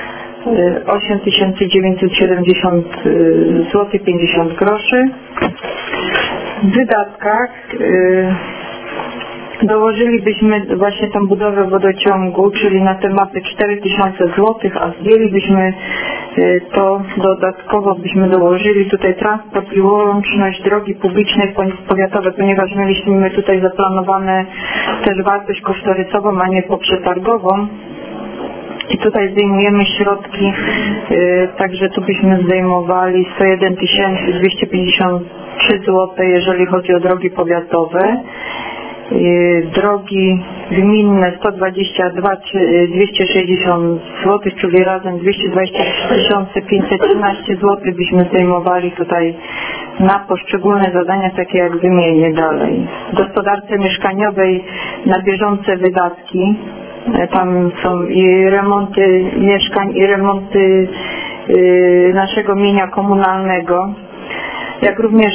Speaker 6: 8970 zł 50 groszy. W wydatkach dołożylibyśmy właśnie tą budowę wodociągu, czyli na te mapy 4000 zł, a zdjęlibyśmy to dodatkowo byśmy dołożyli tutaj transport i łączność drogi publicznej powiatowe, ponieważ mieliśmy tutaj zaplanowane też wartość kosztorysową, a nie poprzetargową. I tutaj zdejmujemy środki, także tu byśmy zdejmowali 101 253 zł, jeżeli chodzi o drogi powiatowe. Drogi gminne 122 260 zł, czyli razem 223 513 zł byśmy zdejmowali tutaj na poszczególne zadania, takie jak wymienię dalej. W gospodarce mieszkaniowej na bieżące wydatki, tam są i remonty mieszkań, i remonty naszego mienia komunalnego, jak również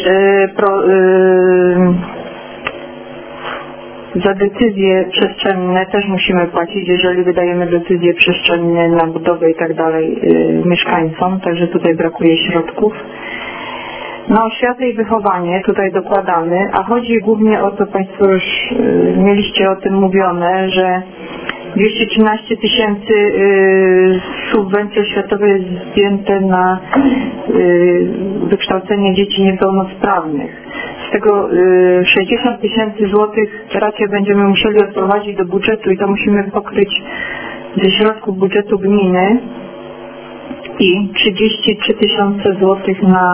Speaker 6: za decyzje przestrzenne też musimy płacić, jeżeli wydajemy decyzje przestrzenne na budowę i tak dalej mieszkańcom, także tutaj brakuje środków. Na oświatę i wychowanie tutaj dokładamy, a chodzi głównie o to, Państwo już mieliście o tym mówione, że 213 tysięcy subwencji oświatowej jest zdjęte na wykształcenie dzieci niepełnosprawnych. Z tego 60 tysięcy złotych raczej będziemy musieli odprowadzić do budżetu i to musimy pokryć ze środków budżetu gminy i 33 tysiące złotych na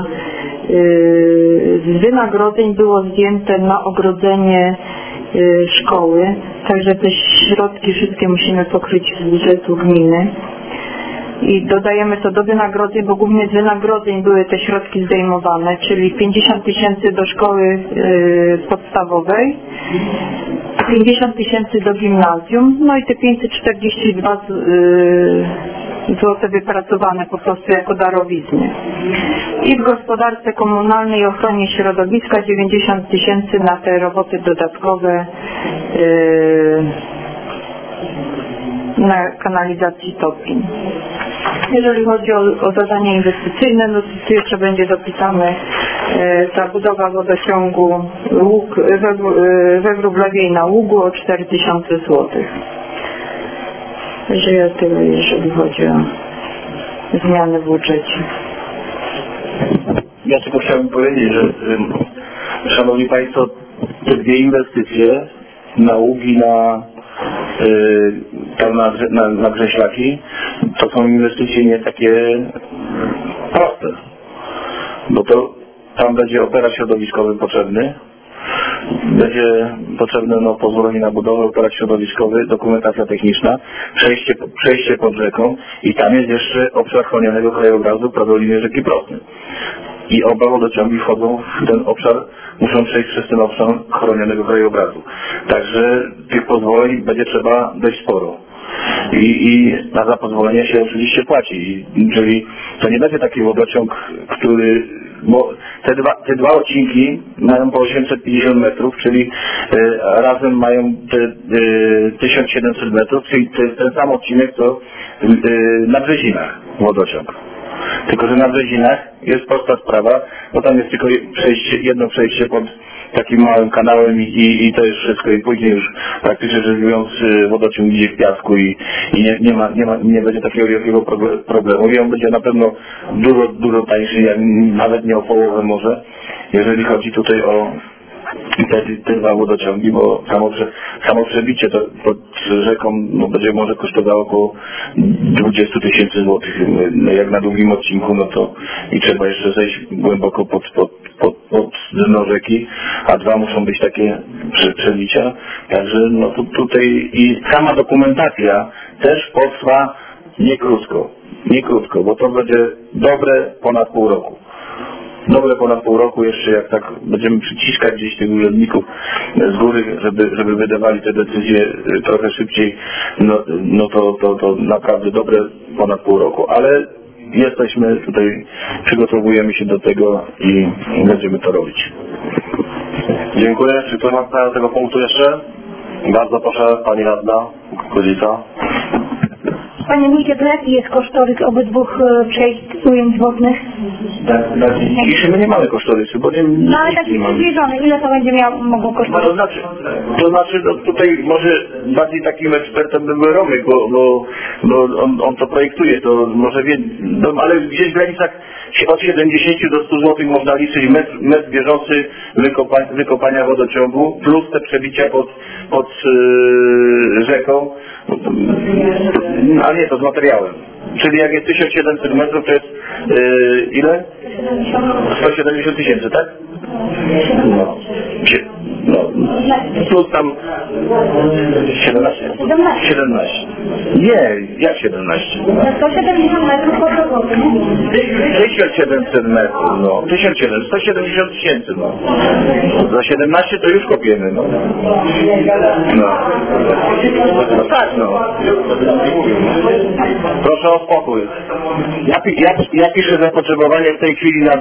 Speaker 6: z wynagrodzeń było zdjęte na ogrodzenie szkoły, także te środki wszystkie musimy pokryć z budżetu gminy. I dodajemy to do wynagrodzeń, bo głównie z wynagrodzeń były te środki zdejmowane, czyli 50 tysięcy do szkoły podstawowej, 50 tysięcy do gimnazjum, no i te 542 złote wypracowane po prostu jako darowizny. I w gospodarce komunalnej i ochronie środowiska 90 tysięcy na te roboty dodatkowe na kanalizacji Topin. Jeżeli chodzi o zadania inwestycyjne, no to tu jeszcze będzie dopisane ta budowa wodociągu we Wróblawie i na Ługu o 4000 zł. Także ja tyle, jeżeli chodzi o zmiany w budżecie.
Speaker 2: Ja tylko chciałbym powiedzieć, że Szanowni Państwo, te dwie inwestycje na Ługi, na Grześlaki, to są inwestycje nie takie proste, bo to tam będzie operat środowiskowy potrzebny, będzie potrzebne pozwolenie na budowę, operat środowiskowy, dokumentacja techniczna, przejście pod rzeką i tam jest jeszcze obszar chronionego krajobrazu Pradoliny Rzeki Prostej. I oba wodociągi wchodzą w ten obszar, muszą przejść przez ten obszar chronionego krajobrazu. Także tych pozwoleń będzie trzeba dość sporo. I za pozwolenie się oczywiście płaci. Czyli to nie będzie taki wodociąg, bo te dwa odcinki mają po 850 metrów, czyli razem mają te 1700 metrów, czyli to jest ten sam odcinek, co na Brzezinach wodociąg. Tylko że na Brzezinach jest prosta sprawa, bo tam jest tylko jedno przejście pod takim małym kanałem i to jest wszystko. I później już praktycznie rzecz biorąc wodociąg idzie w piasku i nie będzie takiego wielkiego problemu. I on będzie na pewno dużo tańszy, nawet nie o połowę może, jeżeli chodzi tutaj o te dwa wodociągi, bo samo przebicie to pod rzeką będzie może kosztowało około 20 tysięcy złotych. Jak na długim odcinku, no to i trzeba jeszcze zejść głęboko pod dno rzeki, a dwa muszą być takie przebicia. Także tutaj i sama dokumentacja też potrwa nie krótko, bo to będzie dobre ponad pół roku. Jeszcze jak tak będziemy przyciskać gdzieś tych urzędników z góry, żeby wydawali te decyzje trochę szybciej, to naprawdę dobre ponad pół roku. Ale jesteśmy tutaj, przygotowujemy się do tego i będziemy to robić.
Speaker 1: Dziękuję. Czy ktoś ma pytania do tego punktu jeszcze? Bardzo proszę, Pani Radna Kozica.
Speaker 6: Panie Wójcie, to jaki jest kosztorys obydwu przejść ujęć wodnych?
Speaker 2: Na dzień dzisiejszy my nie mamy kosztorysu, bo
Speaker 6: No ale taki przybliżony, ile to będzie mogło
Speaker 2: No,
Speaker 6: kosztować?
Speaker 2: to znaczy no, tutaj może bardziej takim ekspertem by był Romek, bo on to projektuje, to może wie, no, ale gdzieś w granicach od 70 do 100 zł można liczyć metr bieżący wykopania wodociągu, plus te przebicia pod rzeką, a nie, to z materiałem. Czyli jak jest 1700 metrów, to jest ile? 170 tysięcy, tak? No. Plus tam 17. 17. Nie, jak 17?
Speaker 6: 170 metrów po wody, nie?
Speaker 2: 1700 metrów, no. 1700, 170 tysięcy, no. Za 17 to już kopiemy, no. No tak, no. Proszę o spokój. Ja piszę zapotrzebowanie w tej chwili na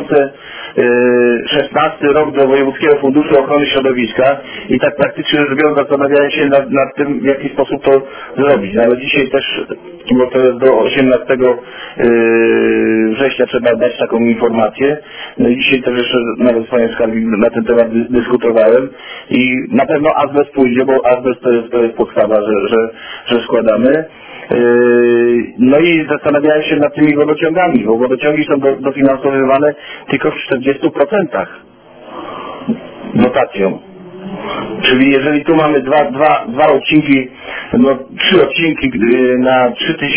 Speaker 2: 2016 rok do Wojewódzkiego Funduszu Ochrony Środowiska i tak praktycznie rzecz biorąc zastanawiałem się nad tym, w jaki sposób to zrobić. No, ale dzisiaj też, bo to jest do 18 września trzeba dać taką informację. No i dzisiaj też jeszcze nawet z Panią Skarbnik na ten temat dyskutowałem i na pewno azbest pójdzie, bo azbest to jest podstawa, że składamy. No i zastanawiałem się nad tymi wodociągami, bo wodociągi są dofinansowywane tylko w 40% dotacją. Czyli jeżeli tu mamy dwa odcinki, no 3 odcinki na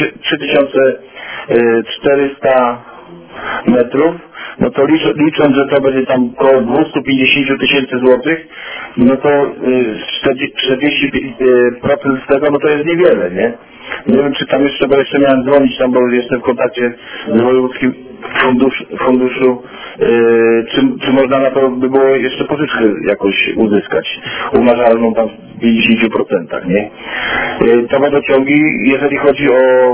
Speaker 2: 3400 metrów, no to licząc, że to będzie tam około 250 tysięcy złotych, no to 40% z tego, no to jest niewiele, nie? Nie wiem, czy tam jeszcze, bo jeszcze miałem dzwonić tam, bo jestem w kontakcie z Wojewódzkim Funduszu, czy można na to by było jeszcze pożyczkę jakoś uzyskać, umarzalną tam w 50%, nie? To wodociągi, jeżeli chodzi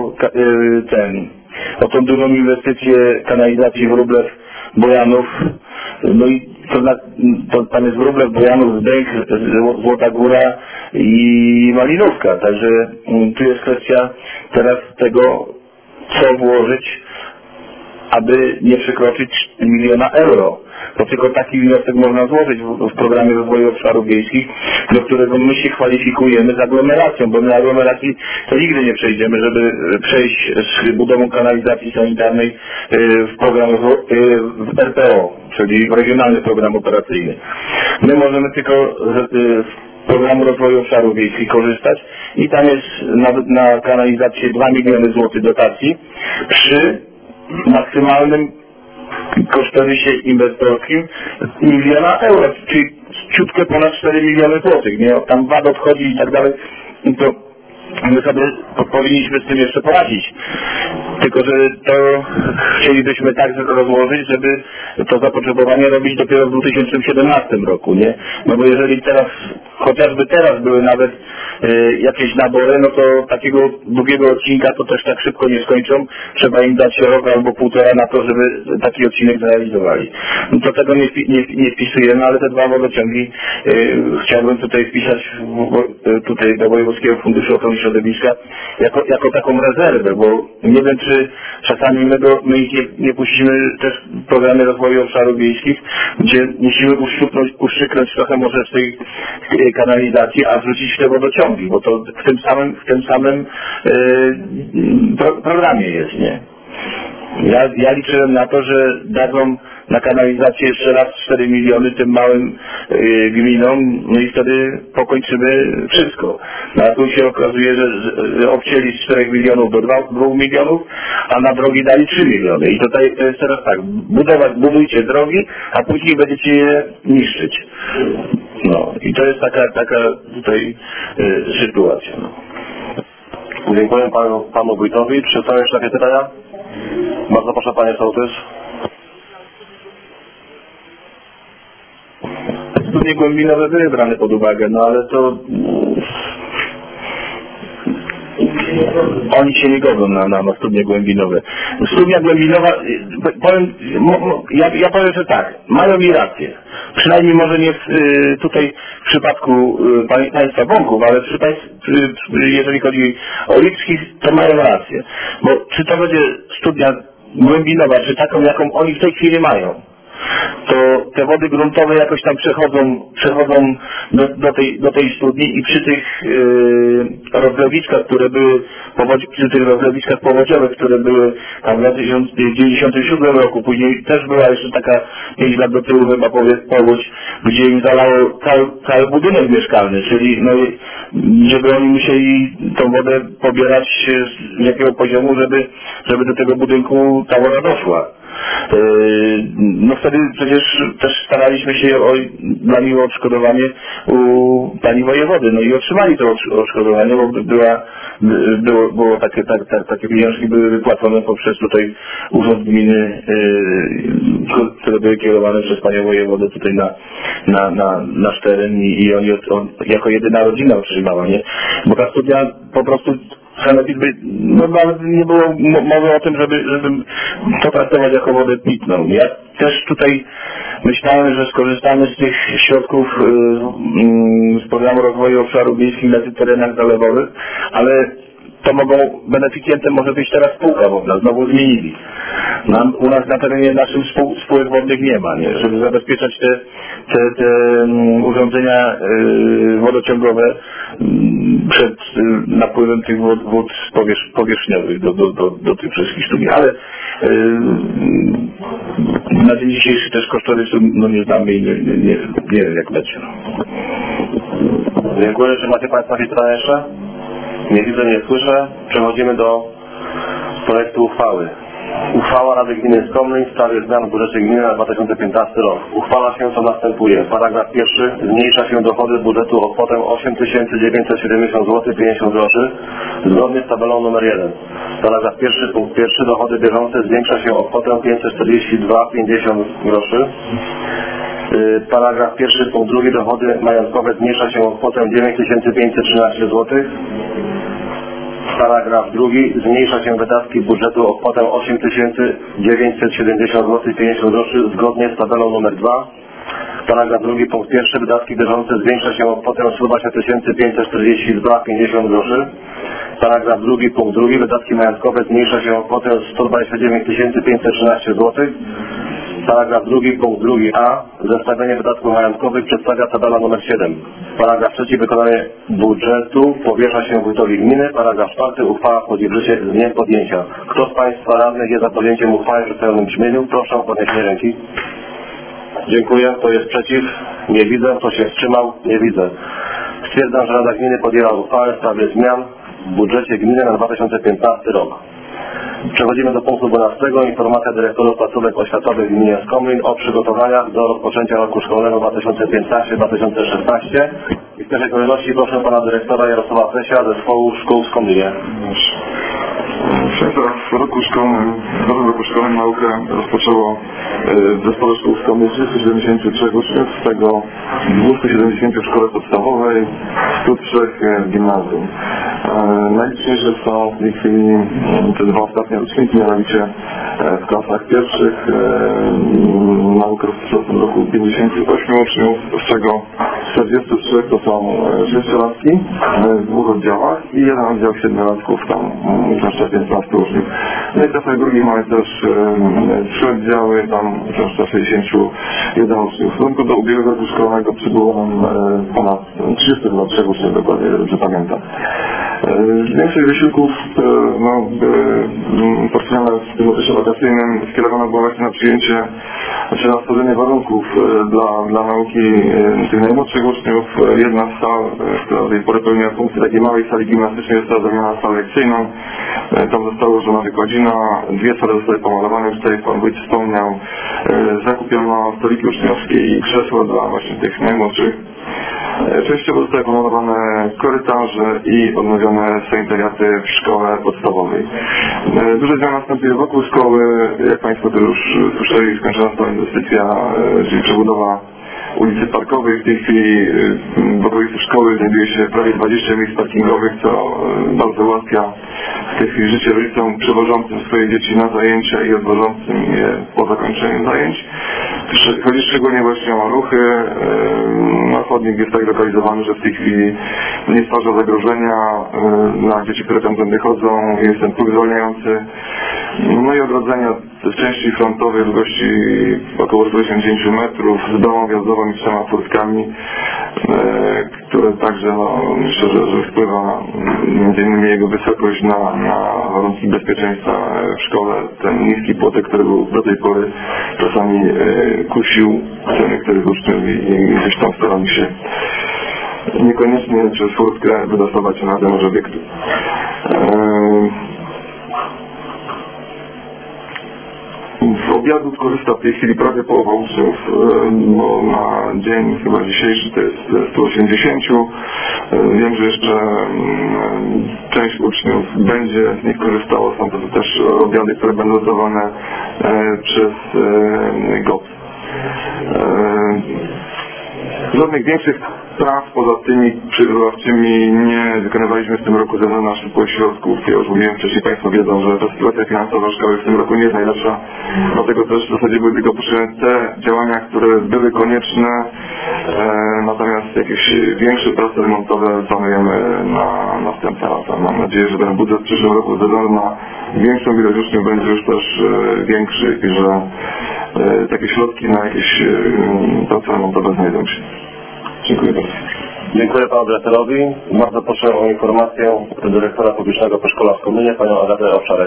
Speaker 2: o tą dużą inwestycję kanalizacji Wróblew-Bojanów, no i to tam jest Wróblew, Bojanów, Zdęk, Złota Góra i Malinówka, także tu jest kwestia teraz tego, co włożyć, aby nie przekroczyć 1 000 000 euro. To tylko taki wniosek można złożyć w programie rozwoju obszarów wiejskich, do którego my się kwalifikujemy z aglomeracją, bo my aglomeracji to nigdy nie przejdziemy, żeby przejść z budową kanalizacji sanitarnej w program w RPO, czyli w Regionalny Program Operacyjny. My możemy tylko z programu rozwoju obszarów wiejskich korzystać i tam jest na kanalizację 2 miliony złotych dotacji przy maksymalnym kosztorysie inwestorskim 1 000 000 euro, czyli ciutkę ponad 4 miliony złotych, nie? Tam VAT odchodzi i tak dalej, to my sobie powinniśmy z tym jeszcze poradzić. Tylko, że to chcielibyśmy tak rozłożyć, żeby to zapotrzebowanie robić dopiero w 2017 roku, nie? No bo jeżeli teraz, chociażby teraz były nawet jakieś nabory, no to takiego długiego odcinka to też tak szybko nie skończą. Trzeba im dać rok albo półtora na to, żeby taki odcinek zrealizowali. No to tego nie wpisujemy, ale te 2 wodociągi chciałbym tutaj wpisać tutaj do Wojewódzkiego Funduszu Ochrony Środowiska jako taką rezerwę, bo nie wiem, czy czasami my ich nie puścimy też w programie rozwoju obszarów wiejskich, gdzie musimy uszczyknąć trochę może z tej kanalizacji, a wrzucić w te wodociągi, bo to w tym samym programie jest, nie? Ja liczyłem na to, że dadzą na kanalizację jeszcze raz 4 miliony tym małym gminom, no i wtedy pokończymy wszystko. No a tu się okazuje, że obcięli z 4 milionów do 2 milionów, a na drogi dali 3 miliony. I to jest teraz tak, budujcie drogi, a później będziecie je niszczyć. No i to jest taka tutaj sytuacja. No.
Speaker 1: Dziękuję panu wójtowi. Czy są jeszcze jakieś pytania? Bardzo proszę, panie sołtys.
Speaker 2: Studnie głębinowe były brane pod uwagę, no ale to oni się nie godzą na studnie głębinowe. Studnia głębinowa, ja powiem, że tak, mają mi rację. Przynajmniej może nie tutaj w przypadku państwa bąków, ale jeżeli chodzi o Lipski, to mają rację. Bo czy to będzie studnia głębinowa, czy taką, jaką oni w tej chwili mają, to te wody gruntowe jakoś tam przechodzą do tej studni i przy tych rozlewiskach, które były przy tych rozlewiskach powodziowych, które były tam w 1997 roku, później też była jeszcze taka 5 lat do tyłu chyba powódź, gdzie im zalało cały budynek mieszkalny, czyli no, żeby oni musieli tą wodę pobierać z jakiego poziomu, żeby do tego budynku ta woda doszła. No wtedy przecież też staraliśmy się dla nich o odszkodowanie u pani wojewody, no i otrzymali to odszkodowanie, bo było takie pieniążki były wypłacone poprzez tutaj urząd gminy, które były kierowane przez panią wojewodę tutaj na nasz teren i oni jako jedyna rodzina otrzymała, nie? Bo ta studnia po prostu sanepid no nawet nie było mowy o tym, żeby to traktować jako wodę pitną. Ja też tutaj myślałem, że skorzystamy z tych środków z programu rozwoju obszarów wiejskich na tych terenach zalewowych, ale beneficjentem może być teraz spółka wodna, znowu zmienili. U nas na terenie naszym spółek wodnych nie ma, nie? Żeby zabezpieczać te urządzenia wodociągowe przed napływem tych wód powierzchniowych do tych wszystkich studni. Ale na dzień dzisiejszy też kosztorysu nie znamy i nie wiem jak będzie.
Speaker 1: Dziękuję. Czy macie Państwo jakieś pytania jeszcze? Nie widzę, nie słyszę. Przechodzimy do projektu uchwały. Uchwała Rady Gminy Skomlin w sprawie zmian w budżecie gminy na 2015 rok. Uchwala się co następuje. Paragraf pierwszy. Zmniejsza się dochody budżetu o kwotę 8970 zł 50 groszy zgodnie z tabelą nr 1. Paragraf pierwszy, punkt pierwszy. Dochody bieżące zwiększa się o kwotę 542,50 groszy. Paragraf pierwszy, punkt drugi. Dochody majątkowe zmniejsza się o kwotę 9513 zł. Paragraf drugi. Zmniejsza się wydatki budżetu o kwotę 8970 zł 50 groszy zgodnie z tabelą nr 2. Paragraf drugi, punkt pierwszy. Wydatki bieżące zwiększa się o kwotę 120 542,50 groszy. Paragraf drugi, punkt drugi. Wydatki majątkowe zmniejsza się o kwotę 129 513 zł. Paragraf drugi, punkt drugi a. Zestawienie wydatków majątkowych przedstawia tabela nr 7. Paragraf trzeci. Wykonanie budżetu powierza się wójtowi gminy. Paragraf czwarty. Uchwała wchodzi w życie z dniem podjęcia. Kto z Państwa radnych jest za podjęciem uchwały w przedstawionym brzmieniu? Proszę o podniesienie ręki. Dziękuję. Kto jest przeciw? Nie widzę. Kto się wstrzymał? Nie widzę. Stwierdzam, że Rada Gminy podjęła uchwałę w sprawie zmian w budżecie gminy na 2015 rok. Przechodzimy do punktu 12. Informacja dyrektorów placówek oświatowych w gminie Skomlin o przygotowaniach do rozpoczęcia roku szkolnego 2015-2016. I w pierwszej kolejności proszę pana dyrektora Jarosława Fresia ze Zespołu Szkół w Skomlinie.
Speaker 9: W roku szkolnym naukę rozpoczęło w Zespole Szkół w Skomlinie 373 uczniów, z tego 270 w szkole podstawowej, 103 w gimnazjum. Najliczniejsze są w tej chwili te dwa ostatnie roczniki, mianowicie w klasach pierwszych naukę rozpoczęło w tym roku 58 uczniów, z czego 43 to są 6-latki w dwóch oddziałach i jeden oddział 7-latków, tam uczęszcza 15 uczniów. No i w klasach drugich mamy też 3 oddziały, tam uczęszcza 61 uczniów. W stosunku do ubiegłego roku szkolnego przybyło nam ponad 303 uczniów, dokładnie, że pamiętam. Większość wysiłków portfela w tym okresie wakacyjnym skierowana była właśnie na przyjęcie, znaczy na stworzenie warunków dla nauki tych najmłodszych uczniów. Jedna z sal, która do tej pory pełniła funkcję takiej małej sali gimnastycznej, została zamieniona na salę lekcyjną. Tam została ułożona wykładzina, 2 sale zostały pomalowane, już tutaj pan wójt wspomniał. Zakupiono stoliki uczniowskie i krzesła dla właśnie tych najmłodszych. Częściowo zostały pomalowane korytarze i odnowione sanitariaty w szkole podstawowej. Duże zmiany nastąpiły wokół szkoły. Jak Państwo to już słyszeli, skończona została inwestycja, czyli przebudowa ulicy Parkowej. W tej chwili w okolicy szkoły znajduje się prawie 20 miejsc parkingowych, co bardzo ułatwia w tej chwili życie rodzicom przewożącym swoje dzieci na zajęcia i odwożącym je po zakończeniu zajęć. Chodzi szczególnie właśnie o maluchy. Chodnik jest tak lokalizowany, że w tej chwili nie stwarza zagrożenia dla dzieci, które tamtędy chodzą. Jest ten próg zwalniający. No i ogrodzenie w części frontowej długości około 180 metrów z bramą wjazdową i 3 furtkami, które także myślę, że wpływa między innymi jego wysokość na warunki bezpieczeństwa w szkole. Ten niski płotek, który był do tej pory czasami kusił niektórych uczniów i gdzieś tam starali się niekoniecznie przez furtkę wydostawać się na zewnątrz obiektu. Z obiadów korzysta w tej chwili prawie połowa uczniów, bo na dzień chyba dzisiejszy to jest 180. Wiem, że jeszcze część uczniów będzie z nich korzystało. Są to też obiady, które będą dodawane przez GOPS. Żadnych większych prac poza tymi przygotowawczymi nie wykonywaliśmy w tym roku ze względu na szybkość środków. Ja już mówiłem wcześniej, Państwo wiedzą, że ta sytuacja finansowa szkoły w tym roku nie jest najlepsza. Dlatego też w zasadzie były tylko potrzebne te działania, które były konieczne. Natomiast jakieś większe prace remontowe planujemy na następne lata. Mam nadzieję, że ten budżet w przyszłym roku ze względu na większą ilość uczniów będzie już też większy i że takie środki na jakieś prace remontowe znajdą się. Dziękuję bardzo.
Speaker 1: Dziękuję Panu Dyrektorowi. Bardzo proszę o informację Dyrektora Publicznego Przedszkola w Kominie, Panią Agatę Owczarek.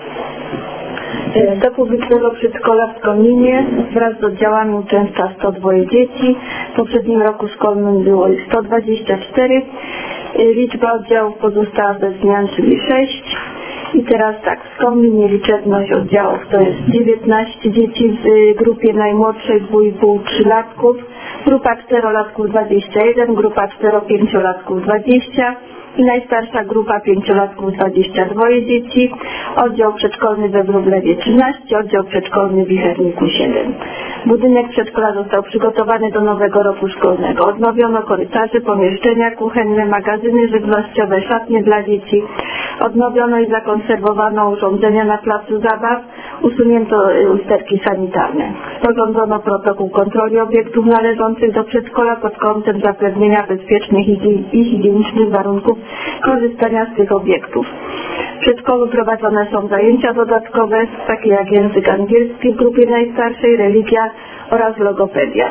Speaker 6: Do publicznego przedszkola w Kominie wraz z oddziałami uczęszcza 102 dzieci. W poprzednim roku szkolnym było ich 124. Liczba oddziałów pozostała bez zmian, czyli 6. I teraz tak, w Kominie liczebność oddziałów to jest 19 dzieci w grupie najmłodszej 2,5-3 latków, grupa 4-latków 21, grupa 4-5-latków 20 i najstarsza grupa 5-latków 22 dzieci, oddział przedszkolny we Wróblewie 13, oddział przedszkolny w Wicherniku 7. Budynek przedszkola został przygotowany do nowego roku szkolnego. Odnowiono korytarze, pomieszczenia kuchenne, magazyny żywnościowe, szatnie dla dzieci. Odnowiono i zakonserwowano urządzenia na placu zabaw. Usunięto usterki sanitarne. Sporządzono protokół kontroli obiektów należących do przedszkola pod kątem zapewnienia bezpiecznych i higienicznych warunków korzystania z tych obiektów. W przedszkolu prowadzone są zajęcia dodatkowe, takie jak język angielski w grupie najstarszej, religia oraz logopedia.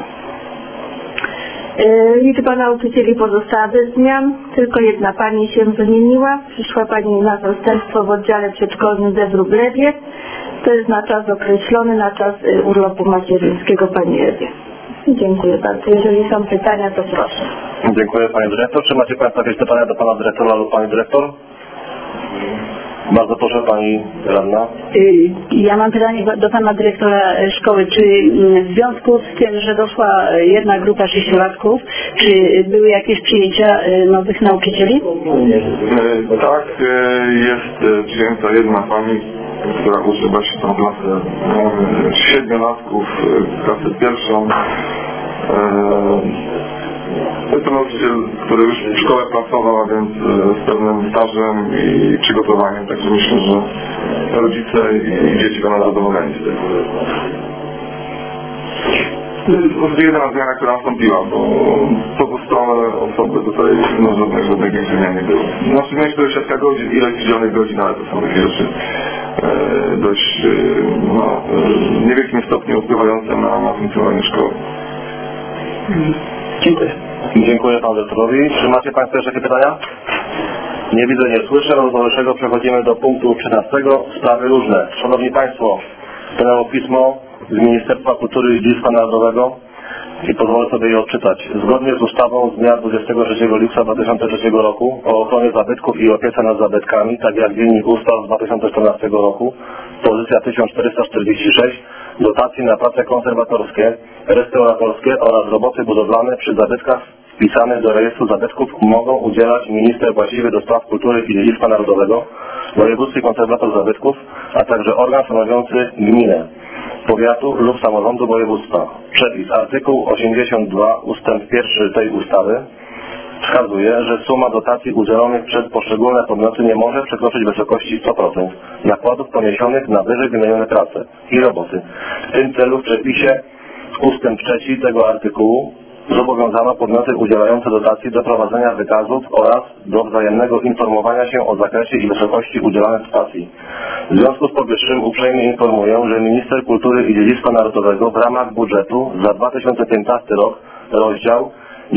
Speaker 6: Liczba nauczycieli pozostała bez zmian, tylko jedna pani się zmieniła. Przyszła pani na zastępstwo w oddziale przedszkolnym we Wróblewie. To jest na czas określony, na czas urlopu macierzyńskiego pani Ewie. Dziękuję bardzo. Jeżeli są pytania, to proszę.
Speaker 1: Dziękuję Pani Dyrektor. Czy macie Państwo jakieś pytania do Pana Dyrektora lub Pani Dyrektor? Bardzo proszę Pani Radna.
Speaker 4: Ja mam pytanie do Pana Dyrektora Szkoły. Czy w związku z tym, że doszła jedna grupa 6-latków, czy były jakieś przyjęcia nowych nauczycieli?
Speaker 9: Tak, jest przyjęta jedna pani, która uczy właśnie tą klasę 7-latków, klasę pierwszą. Jest to nauczyciel, który już w szkole pracował, a więc z pewnym stażem i przygotowaniem, także myślę, że rodzice i dzieci będą zadowoleni z tego. To jest po prostu jedyna zmiana, która nastąpiła, bo pozostałe osoby tutaj żadnej większej zmiany nie było. Znaczy myślę, że siatka godzin, ilość widzianych godzin, ale to są takie rzeczy dość w niewielkim stopniu wpływające na funkcjonowanie szkoły.
Speaker 1: Dziękuję. Dziękuję Panu Dyrektorowi. Czy macie Państwo jeszcze jakieś pytania? Nie widzę, nie słyszę. Do dalszego przechodzimy do punktu 13. Sprawy różne. Szanowni Państwo, to pismo z Ministerstwa Kultury i Dziedzictwa Narodowego i pozwolę sobie je odczytać. Zgodnie z ustawą z dnia 23 lipca 2003 roku o ochronie zabytków i opiece nad zabytkami, tak jak Dziennik Ustaw z 2014 roku, pozycja 1446, dotacji na prace konserwatorskie, restauratorskie oraz roboty budowlane przy zabytkach wpisanych do rejestru zabytków mogą udzielać minister właściwy do spraw kultury i dziedzictwa narodowego, wojewódzki konserwator zabytków, a także organ stanowiący gminę. powiatu lub samorządu województwa. Przepis artykuł 82 ustęp 1 tej ustawy wskazuje, że suma dotacji udzielonych przez poszczególne podmioty nie może przekroczyć wysokości 100% nakładów poniesionych na wyżej wymienione prace i roboty. W tym celu w przepisie ustęp 3 tego artykułu zobowiązano podmioty udzielające dotacji do prowadzenia wykazów oraz do wzajemnego informowania się o zakresie i wysokości udzielanych dotacji. W związku z powyższym uprzejmie informuję, że Minister Kultury i Dziedzictwa Narodowego w ramach budżetu za 2015 rok rozdział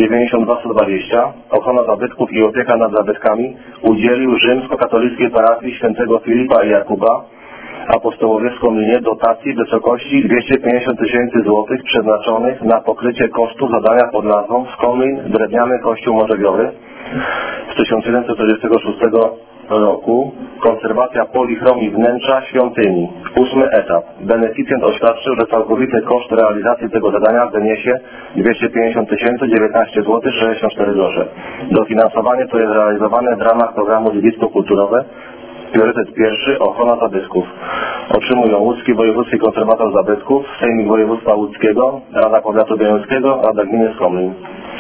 Speaker 1: 92-120 ochrona zabytków i opieka nad zabytkami udzielił rzymskokatolickiej parafii świętego Filipa i Jakuba Apostołowie w Komlinie dotacji w wysokości 250 000 złotych przeznaczonych na pokrycie kosztów zadania pod nazwą Skomlin Drewniany Kościół Morzewiowy z 1746 roku, konserwacja polichromii wnętrza świątyni. 8. etap. Beneficjent oświadczył, że całkowity koszt realizacji tego zadania wyniesie 250 019 zł 64 grosze. Dofinansowanie to jest realizowane w ramach programu Dziedzictwo Kulturowe. Priorytet pierwszy, ochrona zabytków. Otrzymują Łódzki Wojewódzki Konserwator Zabytków, Sejmik Województwa Łódzkiego, Rada Powiatu Białęckiego, Rada Gminy Skomlin.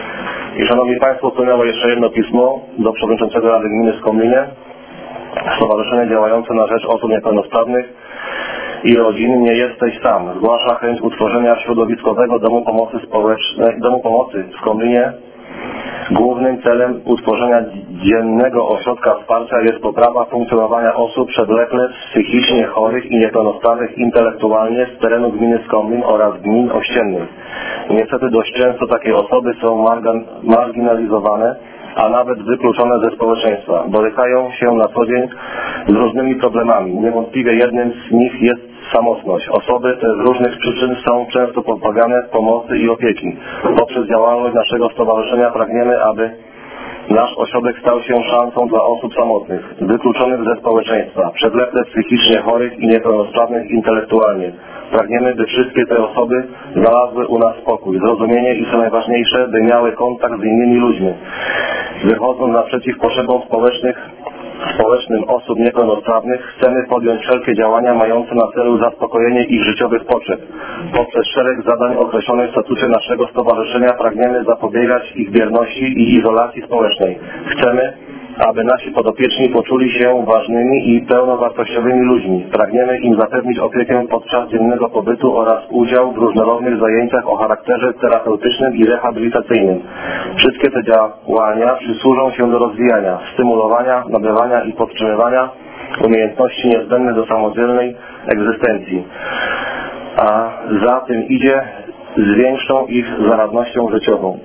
Speaker 1: I Szanowni Państwo, wpłynęło jeszcze jedno pismo do Przewodniczącego Rady Gminy Skomlinie. Stowarzyszenie działające na rzecz osób niepełnosprawnych i rodzin Nie Jesteś Sam zgłasza chęć utworzenia środowiskowego Domu Pomocy Społecznej, Domu Pomocy w Skomlinie. Głównym celem utworzenia dziennego ośrodka wsparcia jest poprawa funkcjonowania osób przewlekle psychicznie chorych i niepełnosprawnych intelektualnie z terenu gminy Skomlin oraz gmin ościennych. Niestety dość często takie osoby są marginalizowane, a nawet wykluczone ze społeczeństwa. Borykają się na co dzień z różnymi problemami. Niewątpliwie jednym z nich jest samotność. Osoby te z różnych przyczyn są często pozbawiane pomocy i opieki. Poprzez działalność naszego stowarzyszenia pragniemy, aby nasz ośrodek stał się szansą dla osób samotnych, wykluczonych ze społeczeństwa, przewlekle psychicznie chorych i niepełnosprawnych intelektualnie. Pragniemy, by wszystkie te osoby znalazły u nas spokój, zrozumienie i co najważniejsze, by miały kontakt z innymi ludźmi. Wychodząc naprzeciw potrzebom społecznym osób niepełnosprawnych, chcemy podjąć wszelkie działania mające na celu zaspokojenie ich życiowych potrzeb. Poprzez szereg zadań określonych w statucie naszego stowarzyszenia pragniemy zapobiegać ich bierności i izolacji społecznej. Chcemy, aby nasi podopieczni poczuli się ważnymi i pełnowartościowymi ludźmi. Pragniemy im zapewnić opiekę podczas dziennego pobytu oraz udział w różnorodnych zajęciach o charakterze terapeutycznym i rehabilitacyjnym. Wszystkie te działania przysłużą się do rozwijania, stymulowania, nabywania i podtrzymywania umiejętności niezbędnych do samodzielnej egzystencji. A za tym idzie zwiększą ich zaradnością życiową.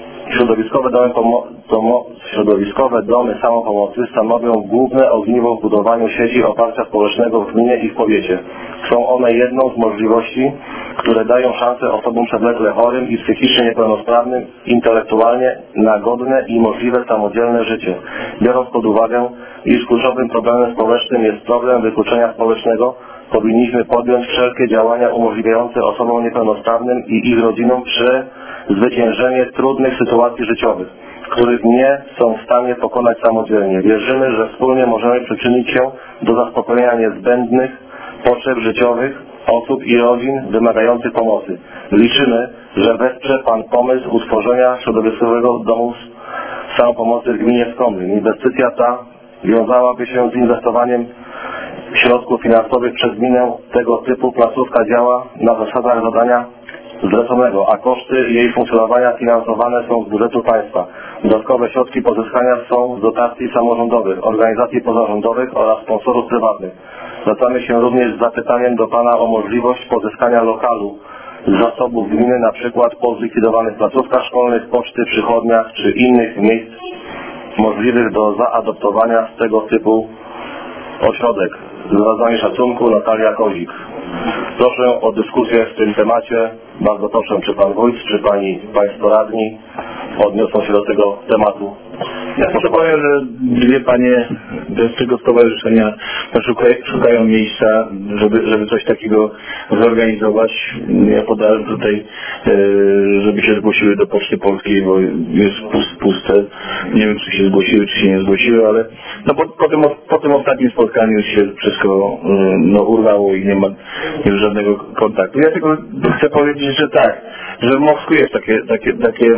Speaker 1: Środowiskowe domy samopomocy stanowią główne ogniwo w budowaniu sieci oparcia społecznego w gminie i w powiecie. Są one jedną z możliwości, które dają szansę osobom przewlekle chorym i psychicznie niepełnosprawnym intelektualnie na godne i możliwe samodzielne życie. Biorąc pod uwagę, iż kluczowym problemem społecznym jest problem wykluczenia społecznego, powinniśmy podjąć wszelkie działania umożliwiające osobom niepełnosprawnym i ich rodzinom przezwyciężenie trudnych sytuacji życiowych, których nie są w stanie pokonać samodzielnie. Wierzymy, że wspólnie możemy przyczynić się do zaspokojenia niezbędnych potrzeb życiowych osób i rodzin wymagających pomocy. Liczymy, że wesprze Pan pomysł utworzenia środowiskowego domu samopomocy w gminie Skomlin. Inwestycja ta wiązałaby się z inwestowaniem środków finansowych przez gminę. Tego typu placówka działa na zasadach zadania zleconego, a koszty jej funkcjonowania finansowane są z budżetu państwa. Dodatkowe środki pozyskania są z dotacji samorządowych, organizacji pozarządowych oraz sponsorów prywatnych. Zwracamy się również z zapytaniem do Pana o możliwość pozyskania lokalu z zasobów gminy, np. po zlikwidowanych placówkach szkolnych, poczty, przychodniach czy innych miejsc możliwych do zaadoptowania z tego typu ośrodek. Z wyrazami szacunku, Natalia Kozik. Proszę o dyskusję w tym temacie. Bardzo proszę, czy Pan Wójt, czy Państwo radni odniosą się do tego tematu.
Speaker 2: Ja proszę powiem, że dwie panie z tego stowarzyszenia szukają miejsca, żeby coś takiego zorganizować. Ja podałem tutaj, żeby się zgłosiły do Poczty Polskiej, bo jest puste. Nie wiem, czy się zgłosiły, czy się nie zgłosiły, ale no po tym ostatnim spotkaniu już się wszystko urwało i nie ma już żadnego kontaktu. Ja tylko chcę powiedzieć, że tak, że w Mosku jest takie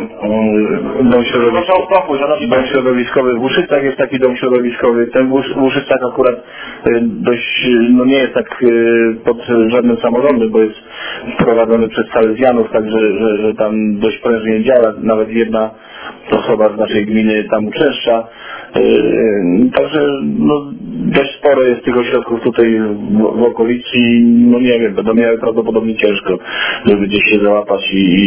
Speaker 2: dom środowiskowy. W Łużycach jest taki dom środowiskowy. Ten w Łużycach akurat dość, nie jest tak pod żadnym samorządem, bo jest prowadzony przez Salezjanów, także że tam dość prężnie działa. Nawet jedna osoba z naszej gminy tam uczęszcza. Także dość sporo jest tych ośrodków tutaj w okolicy i nie wiem, będą miały prawdopodobnie ciężko, żeby gdzieś się załapać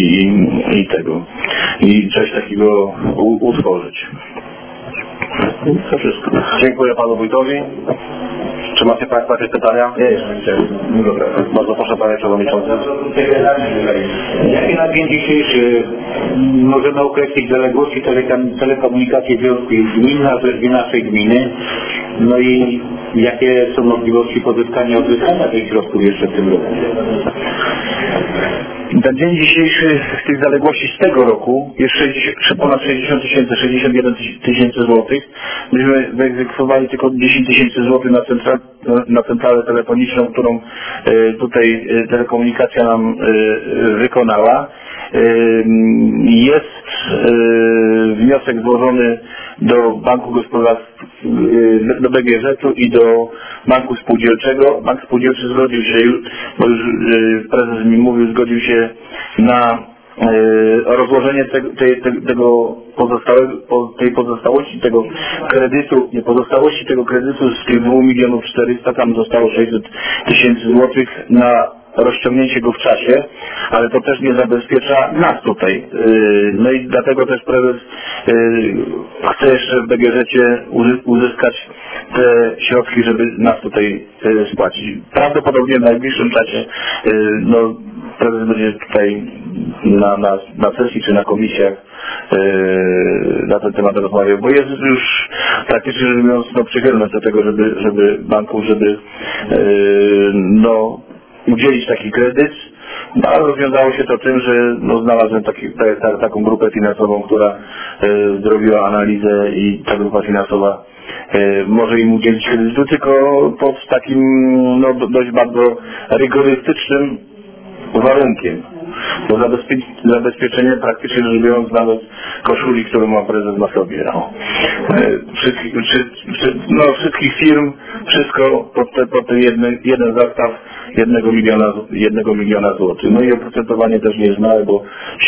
Speaker 2: i coś takiego utworzyć. To wszystko.
Speaker 1: Dziękuję panu wójtowi. Czy macie państwo jakieś pytania?
Speaker 2: Nie, dobra.
Speaker 1: Bardzo proszę panie przewodniczący.
Speaker 8: Jakie na dzień dzisiejszy możemy określić zaległości telekomunikacji związku gmin na rzecz naszej gminy? No i jakie są możliwości odzyskania tych środków jeszcze w tym roku?
Speaker 2: Na dzień dzisiejszy tych zaległości z tego roku jest ponad 60 tysięcy, 61 tysięcy złotych. Myśmy wyegzekwowali tylko 10 tysięcy złotych na centralę telefoniczną, którą tutaj telekomunikacja nam wykonała. Jest wniosek złożony do Banku Gospodarstw, do BGŻ-u i do Banku Spółdzielczego. Bank Spółdzielczy zgodził się, bo już prezes mi mówił, zgodził się na rozłożenie tej pozostałości tego kredytu, nie pozostałości tego kredytu z tych 2 400 000, tam zostało 600 tysięcy złotych na rozciągnięcie go w czasie, ale to też nie zabezpiecza nas tutaj. No i dlatego też prezes chce jeszcze w BGŻ-cie uzyskać te środki, żeby nas tutaj spłacić. Prawdopodobnie w najbliższym czasie prezes będzie tutaj na sesji czy na komisjach na ten temat rozmawiał, bo jest już praktycznie rzecz biorąc przychylność do tego, żeby banku, udzielić taki kredyt, ale rozwiązało się to tym, że znalazłem taką grupę finansową, która zrobiła analizę i ta grupa finansowa może im udzielić kredytu, tylko pod takim dość bardzo rygorystycznym warunkiem. Bo zabezpieczenie praktycznie rzecz biorąc nawet koszuli, którą ma prezes na sobie. Wszystkich firm, wszystko pod ten jeden zastaw 1 miliona złotych. No i oprocentowanie też nie jest małe, bo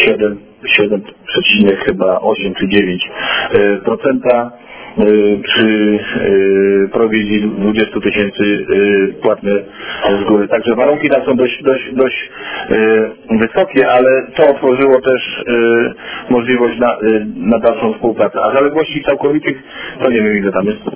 Speaker 2: 7,8 czy 9% przy prowizji 20 tysięcy płatne z góry. Także warunki tam są dość wysokie, ale to otworzyło też możliwość na dalszą współpracę. A zaległości całkowitych to nie wiem ile tam jest.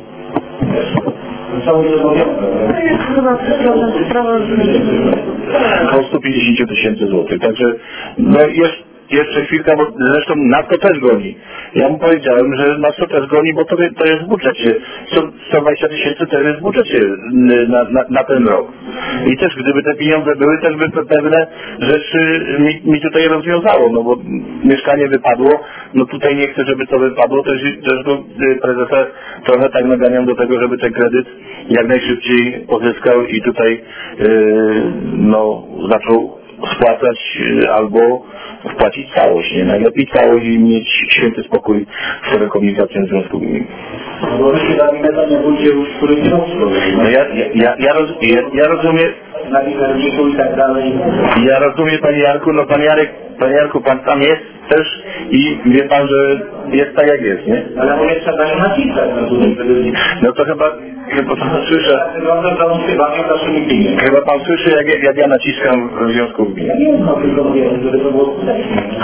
Speaker 6: Chyba sprawa
Speaker 2: Około 150 tysięcy złotych. Także jeszcze chwilkę, bo zresztą nas to też goni. Ja mu powiedziałem, że nas to też goni, bo to jest w budżecie. 120 tysięcy to jest w budżecie na ten rok. I też gdyby te pieniądze były, też by pewne rzeczy mi tutaj rozwiązało, bo mieszkanie wypadło, tutaj nie chcę, żeby to wypadło, też go prezesa trochę tak naganiam do tego, żeby ten kredyt jak najszybciej pozyskał i tutaj zaczął spłacać albo wpłacić całość, nie? Najlepiej całość i mieć święty spokój z telekomunikacją w związku gmin.
Speaker 8: Bo się da nie bójcie już któryś rok.
Speaker 2: Ja rozumiem.
Speaker 8: Na liderniku i tak dalej.
Speaker 2: Ja rozumiem panie Jarku, panie Jarku, pan tam jest też i wie pan, że jest tak jak jest, nie?
Speaker 8: Ale może trzeba się nacisnąć.
Speaker 2: To chyba pan słyszę. Chyba pan słyszy, jak ja naciskam w związku gmin.
Speaker 8: Tylko wiem, żeby to było skuteczne.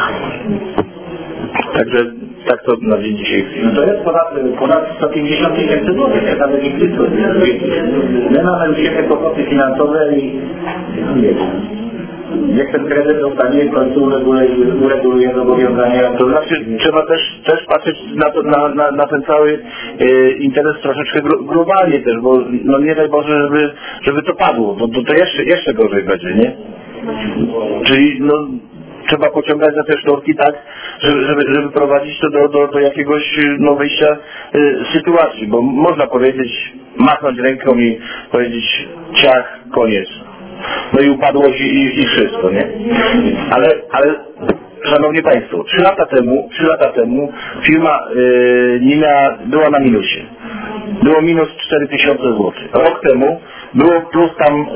Speaker 2: Także tak to na dzień dzisiejszy.
Speaker 8: To jest ponad 150 tysięcy złotych, jak nawet nie blisko. My mamy u siebie kłopoty finansowe i nie wiem. Jak ten kredyt dostanie, w końcu ureguluje zobowiązania.
Speaker 2: To znaczy trzeba też patrzeć na ten cały interes troszeczkę globalnie też, bo no nie daj Boże, żeby to padło, bo to jeszcze gorzej będzie, nie? Czyli no trzeba pociągać za te sznurki tak, żeby prowadzić to do jakiegoś wyjścia sytuacji, bo można powiedzieć, machnąć ręką i powiedzieć ciach, koniec. No i upadłość i wszystko, nie? Ale szanowni Państwo, 3 lata temu firma Nina była na minusie. Było minus 4000 zł. Rok temu było plus tam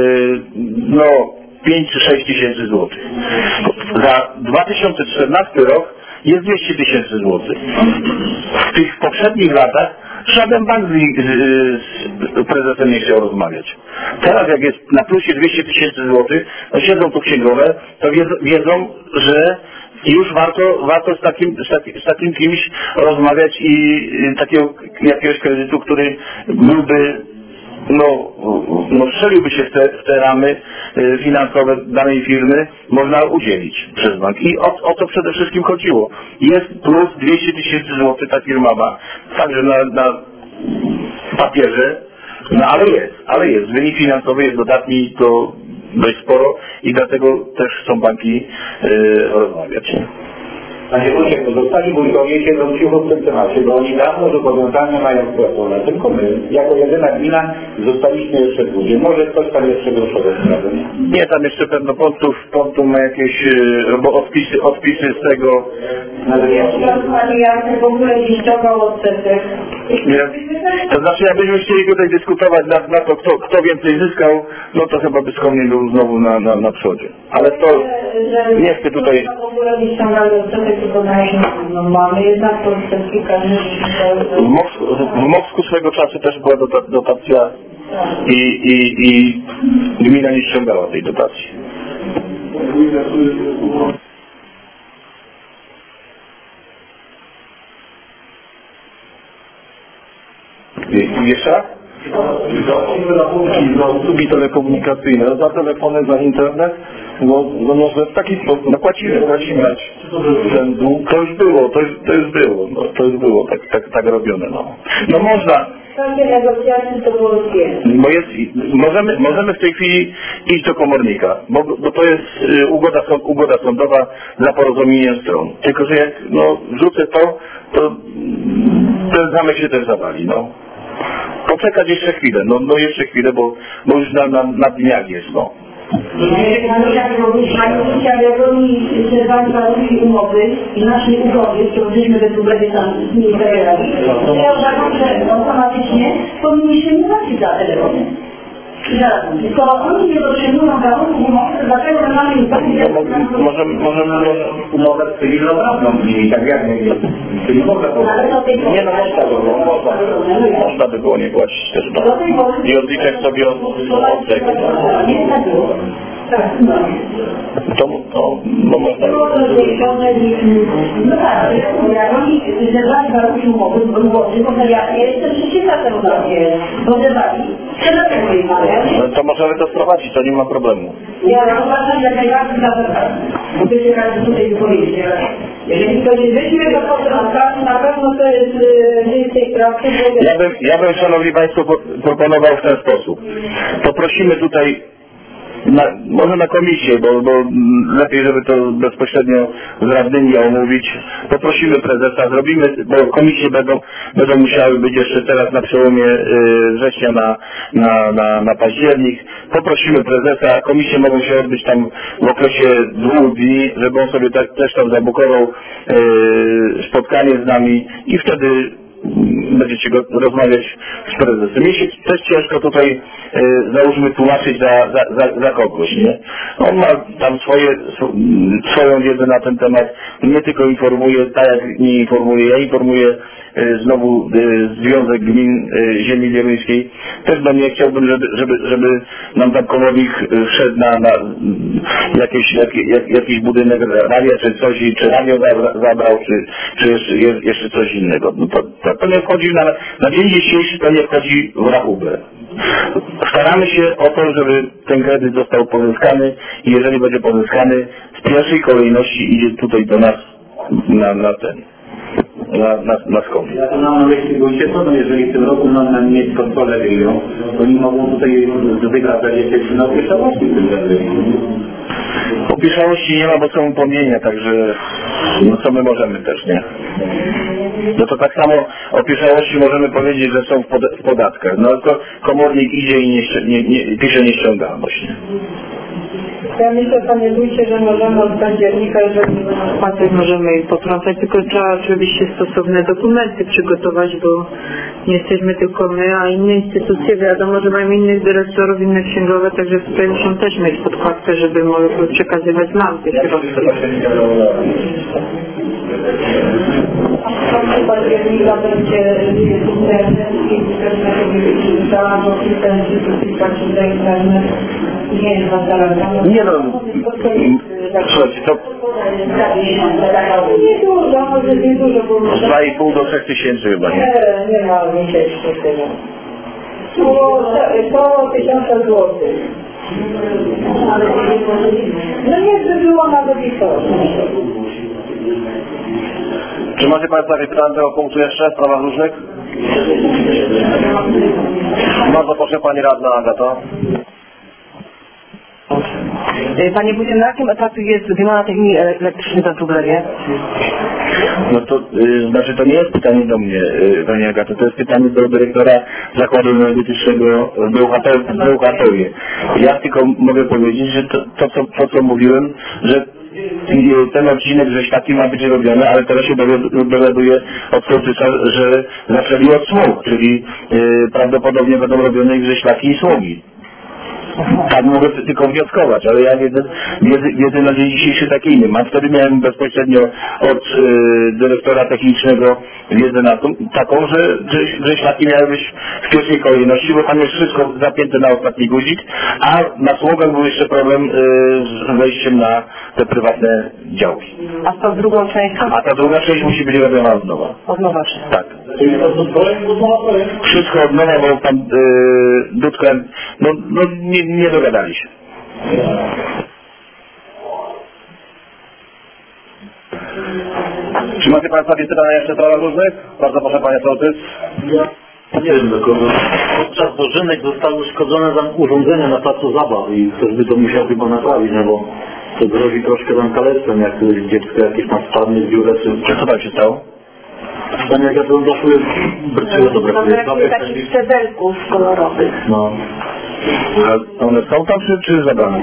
Speaker 2: 5 czy 6 tysięcy złotych. Za 2014 rok jest 200 tysięcy złotych. W tych poprzednich latach żaden bank z prezesem nie chciał rozmawiać. Teraz jak jest na plusie 200 tysięcy złotych, no siedzą tu księgowe, to wiedzą, że już warto z takim kimś rozmawiać i jakiegoś kredytu, który byłby strzeliłby się w te ramy finansowe danej firmy, można udzielić przez bank. I o to przede wszystkim chodziło. Jest plus 200 tysięcy złotych ta firma ma, także na papierze, ale jest. Wynik finansowy jest dodatni, to dość sporo i dlatego też chcą banki rozmawiać.
Speaker 8: Panie Wójcie, zostali wójtowie siedzą cicho w tym temacie, bo oni dawno zobowiązania mają spłacone, tylko my, jako jedyna gmina, zostaliśmy jeszcze dłużej. Może ktoś tam jeszcze groszowe sprawy?
Speaker 2: Nie, tam jeszcze pewno pontum ma jakieś odpisy z tego.
Speaker 6: Ja w ogóle listował odsetek.
Speaker 2: To znaczy, jakbyśmy chcieli tutaj dyskutować na to, kto więcej zyskał, no to chyba by Skomień był znowu na przodzie. Ale to nie chcę tutaj...
Speaker 6: Mamy jednak to kilka
Speaker 2: w Mowsku swego czasu też była dotacja i gmina nie ściągała tej dotacji. Jeszcze raz?
Speaker 7: Za usługi telekomunikacyjne, za telefony, za internet, może w taki sposób płacimy ten dług.
Speaker 2: To już było tak robione, No można.
Speaker 6: Takie negocjacje to było
Speaker 2: Bo możemy w tej chwili iść do komornika, bo to jest ugoda sądowa dla porozumienia stron. Tylko że jak wrzucę to ten zamek się też zawali, Poczekać jeszcze chwilę, jeszcze chwilę, bo już na dniach jest,
Speaker 4: umowy i naszej ugody, którą żeśmy według tam nie zawierali, ja uważam, że automatycznie powinniśmy nie płacić za telefony. Skoro oni nie dotrzymują warunków umowy, to dlaczego mamy im
Speaker 2: Możemy
Speaker 8: umowę cywilnoprawną i tak jak nie wiem. Czyli można
Speaker 2: można by było nie płacić też, i odliczać sobie od tego. To można.
Speaker 4: No tak, jak oni zerwali warunki umowy, bo ja jestem przeciwna temu zerwali.
Speaker 2: To możemy to wprowadzić, to nie ma problemu.
Speaker 4: Ja uważam, że najbardziej zabrane. Bo to się każdy tutaj wypowiedzi. Jeżeli ktoś weźmie do kontroli, na pewno to jest z tej pracy.
Speaker 2: Ja bym, szanowni Państwo, proponował w ten sposób. Poprosimy tutaj może na komisję, bo lepiej, żeby to bezpośrednio z radnymi omówić. Poprosimy prezesa, bo komisje będą musiały być jeszcze teraz na przełomie września na październik. Poprosimy prezesa, komisje mogą się odbyć tam w okresie 2 dni, żeby on sobie też tam zabukował spotkanie z nami i wtedy będziecie rozmawiać z prezesem. Mnie się też ciężko tutaj, załóżmy, tłumaczyć za kogoś, nie? On ma tam swoją wiedzę na ten temat, mnie tylko informuje, tak jak nie informuje, ja informuję znowu Związek Gmin Ziemi Wieluńskiej. Też do mnie chciałbym, żeby nam tam komornik wszedł na jakiś budynek radia, czy coś, czy radio zabrał, czy jeszcze coś innego. No to nie wchodzi na dzień dzisiejszy, to nie wchodzi w rachubę. Staramy się o to, żeby ten kredyt został pozyskany i jeżeli będzie pozyskany, w pierwszej kolejności idzie tutaj do nas na skąd.
Speaker 8: Ja to mam na myśli, bo jeżeli w tym roku mam mieć kontrolę regionu, to oni mogą tutaj wygrać na opieszałości w tym regionie.
Speaker 2: Opieszałości nie ma, bo są upomnienia, także no co my możemy też, nie? No to tak samo opieszałości możemy powiedzieć, że są w podatkach. No to komornik idzie i pisze nieściągalność, nie?
Speaker 6: Ja myślę, panie wójcie, że możemy od października, jeżeli będą spłacać, możemy ich potrącać, tylko trzeba oczywiście stosowne dokumenty przygotować, bo nie jesteśmy tylko my, a inne instytucje, wiadomo, że mają innych dyrektorów, inne księgowe, także tutaj muszą też mieć podkładkę, żeby mogły przekazywać nam te środki. W października będzie
Speaker 2: Nie no, słuchajcie, to
Speaker 6: nie dużo, bo
Speaker 2: 2,5 do 3 tysięcy chyba, nie?
Speaker 6: nie ma miesięcznie tyle. Około 1000 złotych. No nie, by było nawet i to.
Speaker 1: Czy macie Państwo jakieś pytania do tego punktu jeszcze w sprawach różnych? Bardzo proszę Pani Radna Agato.
Speaker 10: Panie wójcie, na jakim etapie jest wymiana techniki elektrycznej za Wróblewie?
Speaker 2: No to znaczy to nie jest pytanie do mnie, Pani Agato, to jest pytanie do dyrektora Zakładu Energetycznego w Bełchatowie. Ja tylko mogę powiedzieć, że to co mówiłem, że ten odcinek Grześlaki ma być robiony, ale teraz się dowiaduję od sołtysa, że zaczęli od Słog, czyli prawdopodobnie będą robione Grześlaki i Słogi. Tak mogę tylko wnioskować, ale ja wiedzy na dzień dzisiejszy takiej nie mam. Wtedy miałem bezpośrednio od dyrektora technicznego wiedzę na taką, że Grześlaki miały być w pierwszej kolejności, bo tam jest wszystko zapięte na ostatni guzik, a na Słogach był jeszcze problem z wejściem na te prywatne działki.
Speaker 10: A z tą drugą częścią?
Speaker 2: A ta druga część musi być robiona od nowa.
Speaker 10: Od nowa wszystko.
Speaker 2: Tak. Wszystko od nowa, bo tam Dudka, nie dogadali się.
Speaker 1: Czy macie Państwo jakieś pytania jeszcze w sprawach różnych? Bardzo proszę Panie Sołtys.
Speaker 8: Nie wiem do kogo. Podczas dożynek zostały uszkodzone tam urządzenia na placu zabaw i ktoś by to musiał chyba naprawić, no bo to grozi troszkę tam kalectwem, jak dziecko jakieś tam spadnie z dziurę, czy...
Speaker 2: Co tam się stało?
Speaker 8: Tam jak ja to brakuje, to brakuje
Speaker 6: takich cedelków kolorowych.
Speaker 8: No.
Speaker 2: A one są tam czy zabrane?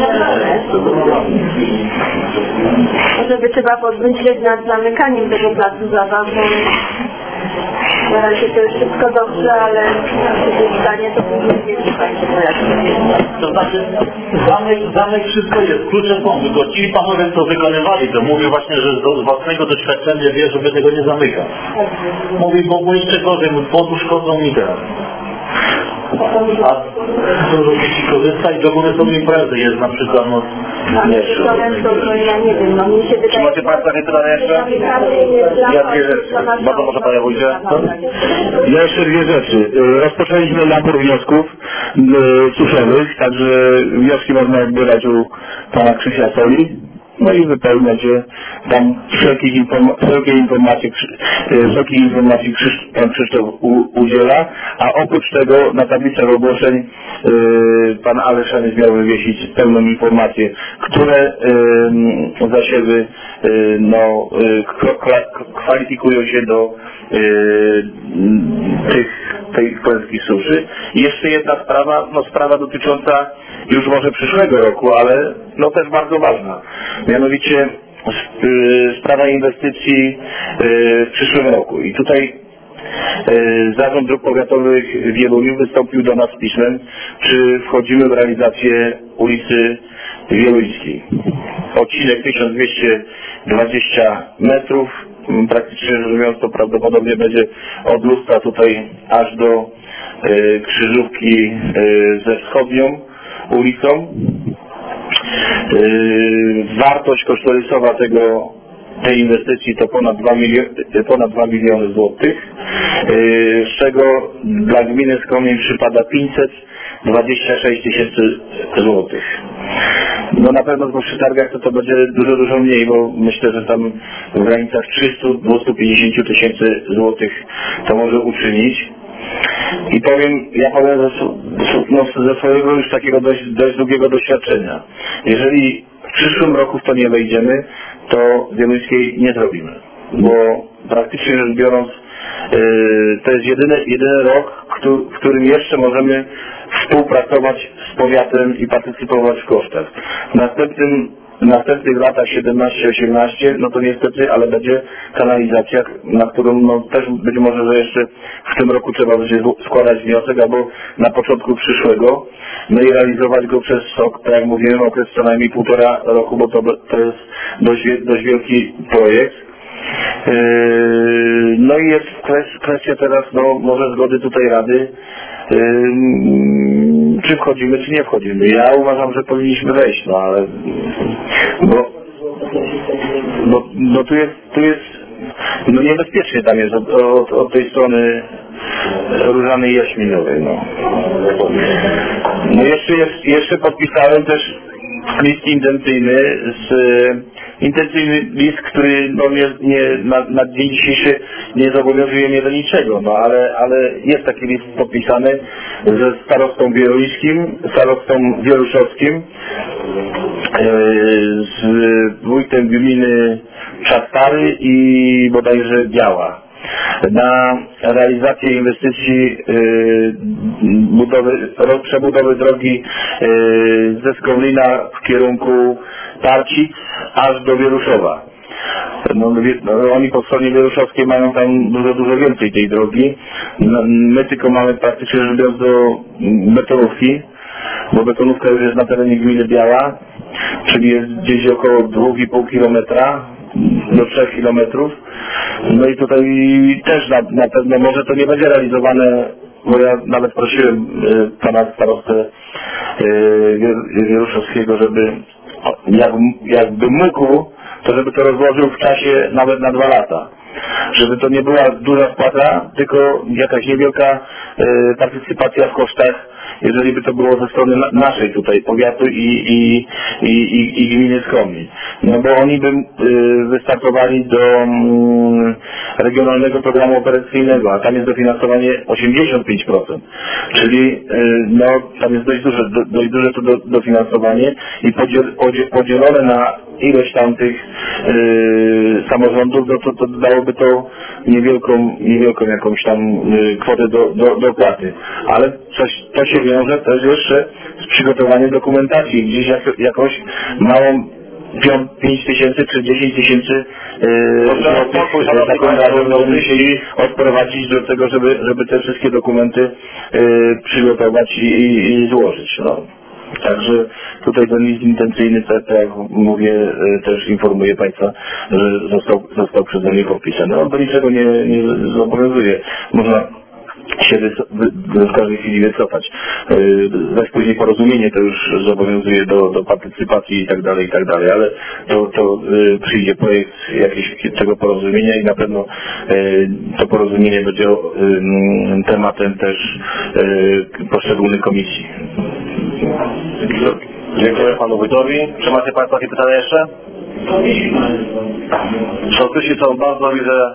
Speaker 6: Może by trzeba podmyśleć nad zamykaniem tego placu zabaw, bo na razie to jest wszystko dobrze, ale jeśli stanie, to później nie słuchajcie,
Speaker 8: To znaczy, zamek wszystko jest, klucze są, tylko ci panowie, co wykonywali to, mówił właśnie, że z własnego doświadczenia wie, żeby tego nie zamykać. Mówi, bo jeszcze gorzej, poduszkodzą mi teraz. A dużo dzieci korzysta i do góry są imprezy, jest na przykład, no...
Speaker 6: Nie, to ja nie wiem, no mi się wydaje...
Speaker 1: Czy macie Państwo jakieś pytania jeszcze? Ja dwie rzeczy. Bardzo proszę Panie Wójcie.
Speaker 2: Ja jeszcze dwie rzeczy. Rozpoczęliśmy nabór wniosków suszowych, także wnioski można odbierać u Pana Krzysia Soli. No i wypełniać je tam wszelkich informacji Pan Krzysztof udziela, a oprócz tego na tablicach ogłoszeń Pan Aleszandr miał wywiesić pełną informację, które zasiewy kwalifikują się do tej klęski suszy. I jeszcze jedna sprawa dotycząca już może przyszłego roku, ale też bardzo ważna. Mianowicie sprawa inwestycji w przyszłym roku. I tutaj Zarząd Dróg Powiatowych w Wieluniu wystąpił do nas z pismem, czy wchodzimy w realizację ulicy Wieluńskiej. Odcinek 1220 metrów, praktycznie rzecz ujmując to prawdopodobnie będzie od Lustra tutaj aż do krzyżówki ze wschodnią ulicą. Wartość kosztorysowa tej inwestycji to ponad 2 miliony złotych. z czego dla gminy Skomin przypada 526 tysięcy złotych. No na pewno po przetargach to będzie dużo mniej, bo myślę, że tam w granicach 300-250 tysięcy złotych to może uczynić. I ja powiem ze swojego już takiego dość długiego doświadczenia. Jeżeli w przyszłym roku w to nie wejdziemy, to Wieluńskiej nie zrobimy. Bo praktycznie rzecz biorąc to jest jedyny rok, w którym jeszcze możemy współpracować z powiatem i partycypować w kosztach. W następnych latach 17-18, no to niestety, ale będzie kanalizacja, na którą no, też być może, że jeszcze w tym roku trzeba będzie składać wniosek, albo na początku przyszłego, no i realizować go przez, tak jak mówiłem, okres co najmniej 1,5 roku, bo to jest dość wielki projekt. No i jest kwestia teraz, no może zgody tutaj Rady, czy wchodzimy, czy nie wchodzimy. Ja uważam, że powinniśmy wejść, no ale bo tu jest no niebezpiecznie tam jest od tej strony Różanej Jaśminowej, no. No jeszcze podpisałem też list intencyjny list, który no na dzień dzisiejszy nie zobowiązuje mnie do niczego, no ale jest taki list podpisany ze starostą wieluńskim, starostą wieluszowskim, z wójtem gminy Czastary i bodajże Biała na realizację inwestycji przebudowy drogi ze Skomlina w kierunku Tarcic aż do Wieruszowa. No, oni po stronie wieluszowskiej mają tam dużo więcej tej drogi. My tylko mamy praktycznie rzecz biorąc do betonówki, bo betonówka już jest na terenie gminy Biała, czyli jest gdzieś około 2,5 km do 3 km. No i tutaj też na pewno może to nie będzie realizowane, bo ja nawet prosiłem pana starostę Wieruszowskiego, żeby jakby mógł, to żeby to rozłożył w czasie nawet na 2 lata. Żeby to nie była duża spłata, tylko jakaś niewielka partycypacja w kosztach, jeżeli by to było ze strony naszej tutaj, powiatu i gminy Skomin. No bo oni by wystartowali do regionalnego programu operacyjnego, a tam jest dofinansowanie 85%. Czyli no tam jest dość duże to dofinansowanie i podzielone na ilość tam tych samorządów, no to dałoby to niewielką jakąś tam kwotę do opłaty. Ale to się wiąże też jeszcze z przygotowaniem dokumentacji. Gdzieś jakąś małą 5 tysięcy czy 10 tysięcy ale taką radę będą musieli odprowadzić do tego, żeby te wszystkie dokumenty przygotować i złożyć. No. Także tutaj ten list intencyjny, tak jak mówię, też informuję Państwa, że został przeze mnie podpisany. On do niczego nie zobowiązuje. Można się w każdej chwili wycofać. Zaś później porozumienie to już zobowiązuje do partycypacji i tak dalej, ale to przyjdzie projekt jakiegoś tego porozumienia i na pewno to porozumienie będzie tematem też poszczególnych komisji.
Speaker 1: Dziękuję panu wójtowi. Czy macie Państwo jakieś pytania jeszcze? Sołtysi są bardzo, widzę,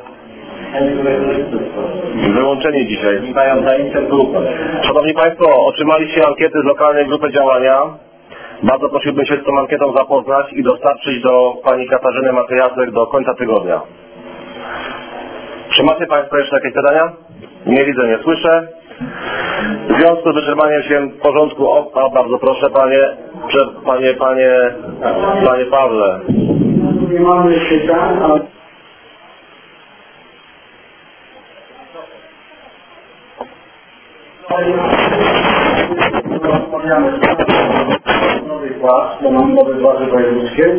Speaker 1: wyłączeni dzisiaj. Szanowni Państwo, otrzymaliście ankiety z lokalnej grupy działania. Bardzo prosiłbym się z tą ankietą zapoznać i dostarczyć do pani Katarzyny Matyjasek do końca tygodnia. Czy macie Państwo jeszcze jakieś pytania? Nie widzę, nie słyszę. W związku z wyczerpaniem się porządku, bardzo proszę panie Pawle.
Speaker 11: Nie mamy pytań, ale... Rozmawiamy o nowych władz, bo mamy nowe władze wojewódzkie.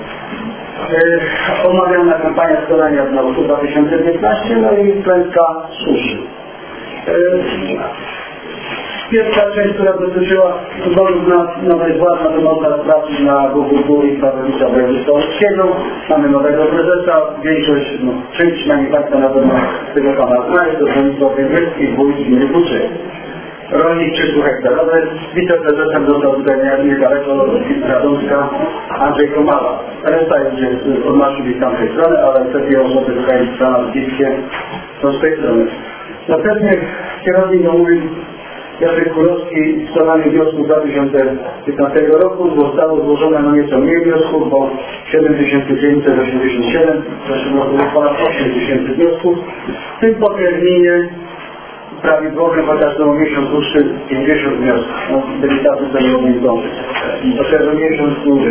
Speaker 11: Omawiana kampania szkolenia w roku 2015, no i klęska suszy. Pierwsza część, która dotyczyła wyborów na nowej władzy, na to można sprawdzić na Google i Pawłowicza Województwa. Mamy nowego prezesa, większość, część przynajmniej Państwa na pewno tego pana zna, jest to Bronisław Węgierski, wójt gminy Buczy. Rolnik 300 hektarowy, wiceprezesem został tutaj niedaleko Radomska Andrzej Komala. Reszta jest od naszej z tamtej strony, ale te dwie osoby tutaj z nas bliskie są z tej strony. Następnie kierownik omówił Jacek Kurowski w składaniu wniosków z 2015 roku. Zostało złożone nieco mniej wniosków, bo 7987, w zeszłym roku było ponad 8000 wniosków. W tym po terminie prawidłowym, chociaż to miesiąc dłuższy, 50 wniosków. Delikatnie to nie mogli zdążyć. Dopiero miesiąc dłużej.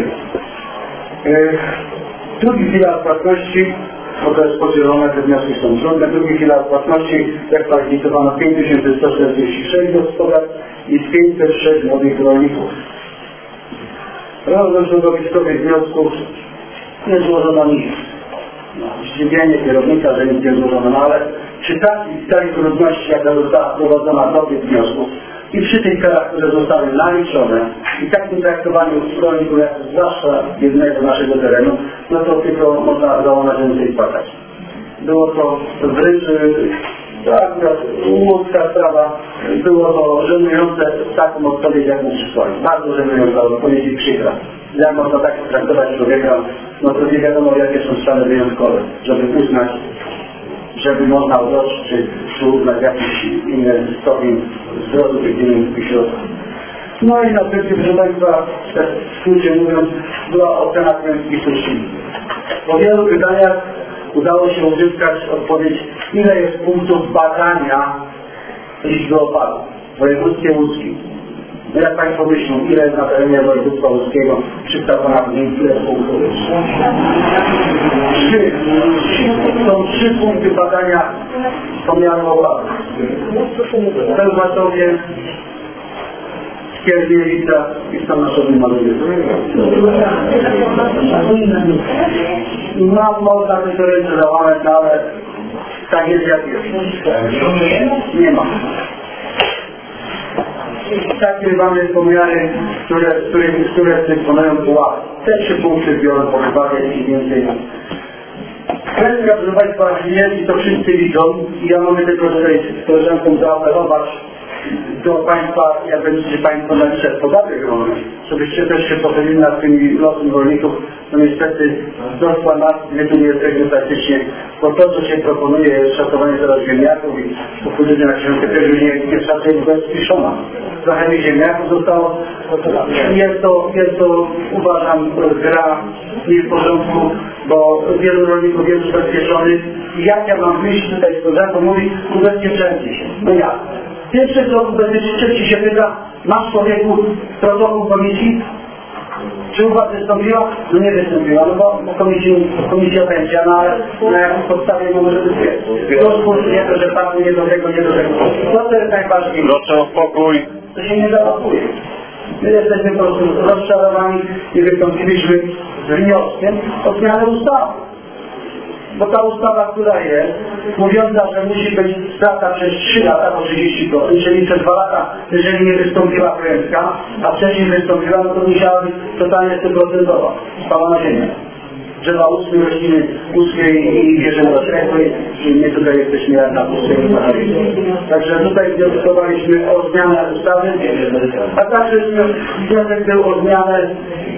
Speaker 11: Drugi filar płatności, bo to jest podzielone, te wnioski są trudne. Drugi filar płatności, jak kwalifikowano 5146 gospodarstw i 506 młodych rolników. Razem środowiskowych wniosków nie złożono nic. Zdziwienie kierownika, że nic nie złożono, ale przy takiej trudności, jaka została wprowadzona do tych wniosków i przy tych karach, które zostały naliczone i takim traktowaniu rolników, jak zwłaszcza jednego naszego terenu, no to tylko można załamać ręce i płakać. Było to wręcz akurat łódzka sprawa, było to żenujące taką odpowiedź, jaką przysłali. Bardzo żenująca odpowiedź i przykra. Jak można tak traktować człowieka, no to nie wiadomo, jakie są stany wyjątkowe, żeby uznać, żeby można odroczyć, czy uznać jakiś inny stopień zwrotu tych pieniężnych środków. No i następnie, proszę Państwa, w skrócie mówiąc, była ocena klęski suszy. Po wielu pytaniach udało się uzyskać odpowiedź, ile jest punktów badania liczby opadów w województwie łódzkim. No jak Państwo myślą, ile jest na terenie województwa łódzkiego 300 ponad ile punktów? 3. Są 3 punkty badania pomiaru opadów. Bełchatowie, Skierniewica i Stanaszowny Maluje. No można by to ręce załamać, no ale tak jest jak jest. Nie ma. Takie mamy pomiary, które dysponują pułapy. Te 3 punkty biorą pod uwagę i więcej. Kwestia, proszę Państwa, jest i to wszyscy widzą i ja mogę tylko tutaj z koleżanką zaapelować do Państwa, jak będziecie Państwo naliczać podatek rolny, żebyście też się pochylili nad tymi losem rolników. No niestety doszła nas, my tu nie jesteśmy praktycznie, bo to, co się proponuje, jest szacowanie teraz ziemniaków i popłynięcie na książkę też nie szacuje, bo jest spiszona. Trochę mi ziemniaków zostało. Jest to, uważam, gra nie w porządku, bo wielu rolników jest ubezpieczonych. I jak ja mam wyjść tutaj z koleżanką, mówi, ubezpieczajcie się. No jak? Pierwszy co ubezpieczyciel ci się pyta, masz człowieku protokół komisji? Czy u Was wystąpiła? No nie wystąpiła, no bo komisja będzie, no ale na jakiej podstawie może być. Rozpór nie to, że Pan nie do tego, nie do tego. To jest najważniejsze.
Speaker 1: Proszę o spokój.
Speaker 11: To się nie załapuje. My jesteśmy po prostu rozczarowani i wystąpiliśmy z wnioskiem o zmianę ustawy. Bo ta ustawa, która jest, mówiąca, że musi być strata przez 3 lata po 30%, czyli przez 2 lata, jeżeli nie wystąpiła klęska, a wcześniej wystąpiła, no to musiała być totalnie 100% spalona ziemia. Drzewa ustne, rośliny ustne i wierzymy my tutaj jesteśmy jak na pustej. Także tutaj wnioskowaliśmy o zmianę ustawy, a także wniosek był o zmianę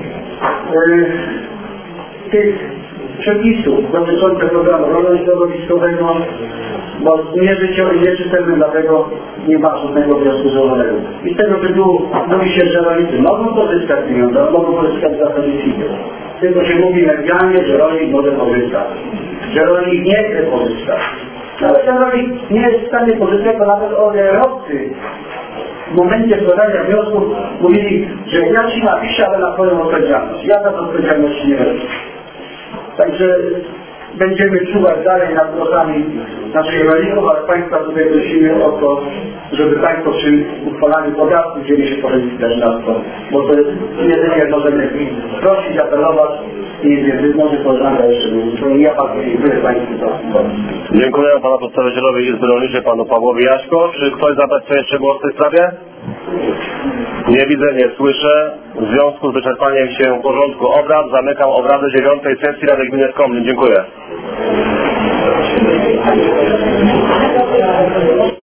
Speaker 11: tych przepisów dotyczących programu rolno-środowiskowego, bo nieczytelny, dlatego nie ma żadnego wniosku złożonego. I z tego tytułu mówi się, że rolnicy mogą pozyskać pieniądze, mogą pozyskać w zasadzie CIT. Tylko się mówi medialnie, że rolnik może pozyskać, że rolnik nie chce pozyskać. Ale ten rolnik nie jest w stanie pozyskać, bo nawet ODR-owcy w momencie składania wniosków mówili, że ja Ci napiszę, ale na Twoją odpowiedzialność. Ja za to odpowiedzialności nie wezmę. Także będziemy czuwać dalej nad głosami naszych rolników, ale Państwa tutaj prosimy o to, żeby Państwo przy uchwalaniu podatku wzięli się pochylić też nad to, bo to jest jedynie możemy prosić, apelować i może koleżanka jeszcze mówi. Ja bardzo dziękuję Państwu za to.
Speaker 1: Dziękuję Pana Przedstawicielowi Izby Rolniczej, Panu Pawłowi Jaśko. Czy ktoś zabrać jeszcze głos w tej sprawie? Nie widzę, nie słyszę. W związku z wyczerpaniem się porządku obrad zamykam obrady 9. sesji Rady Gminy w Komlin. Dziękuję.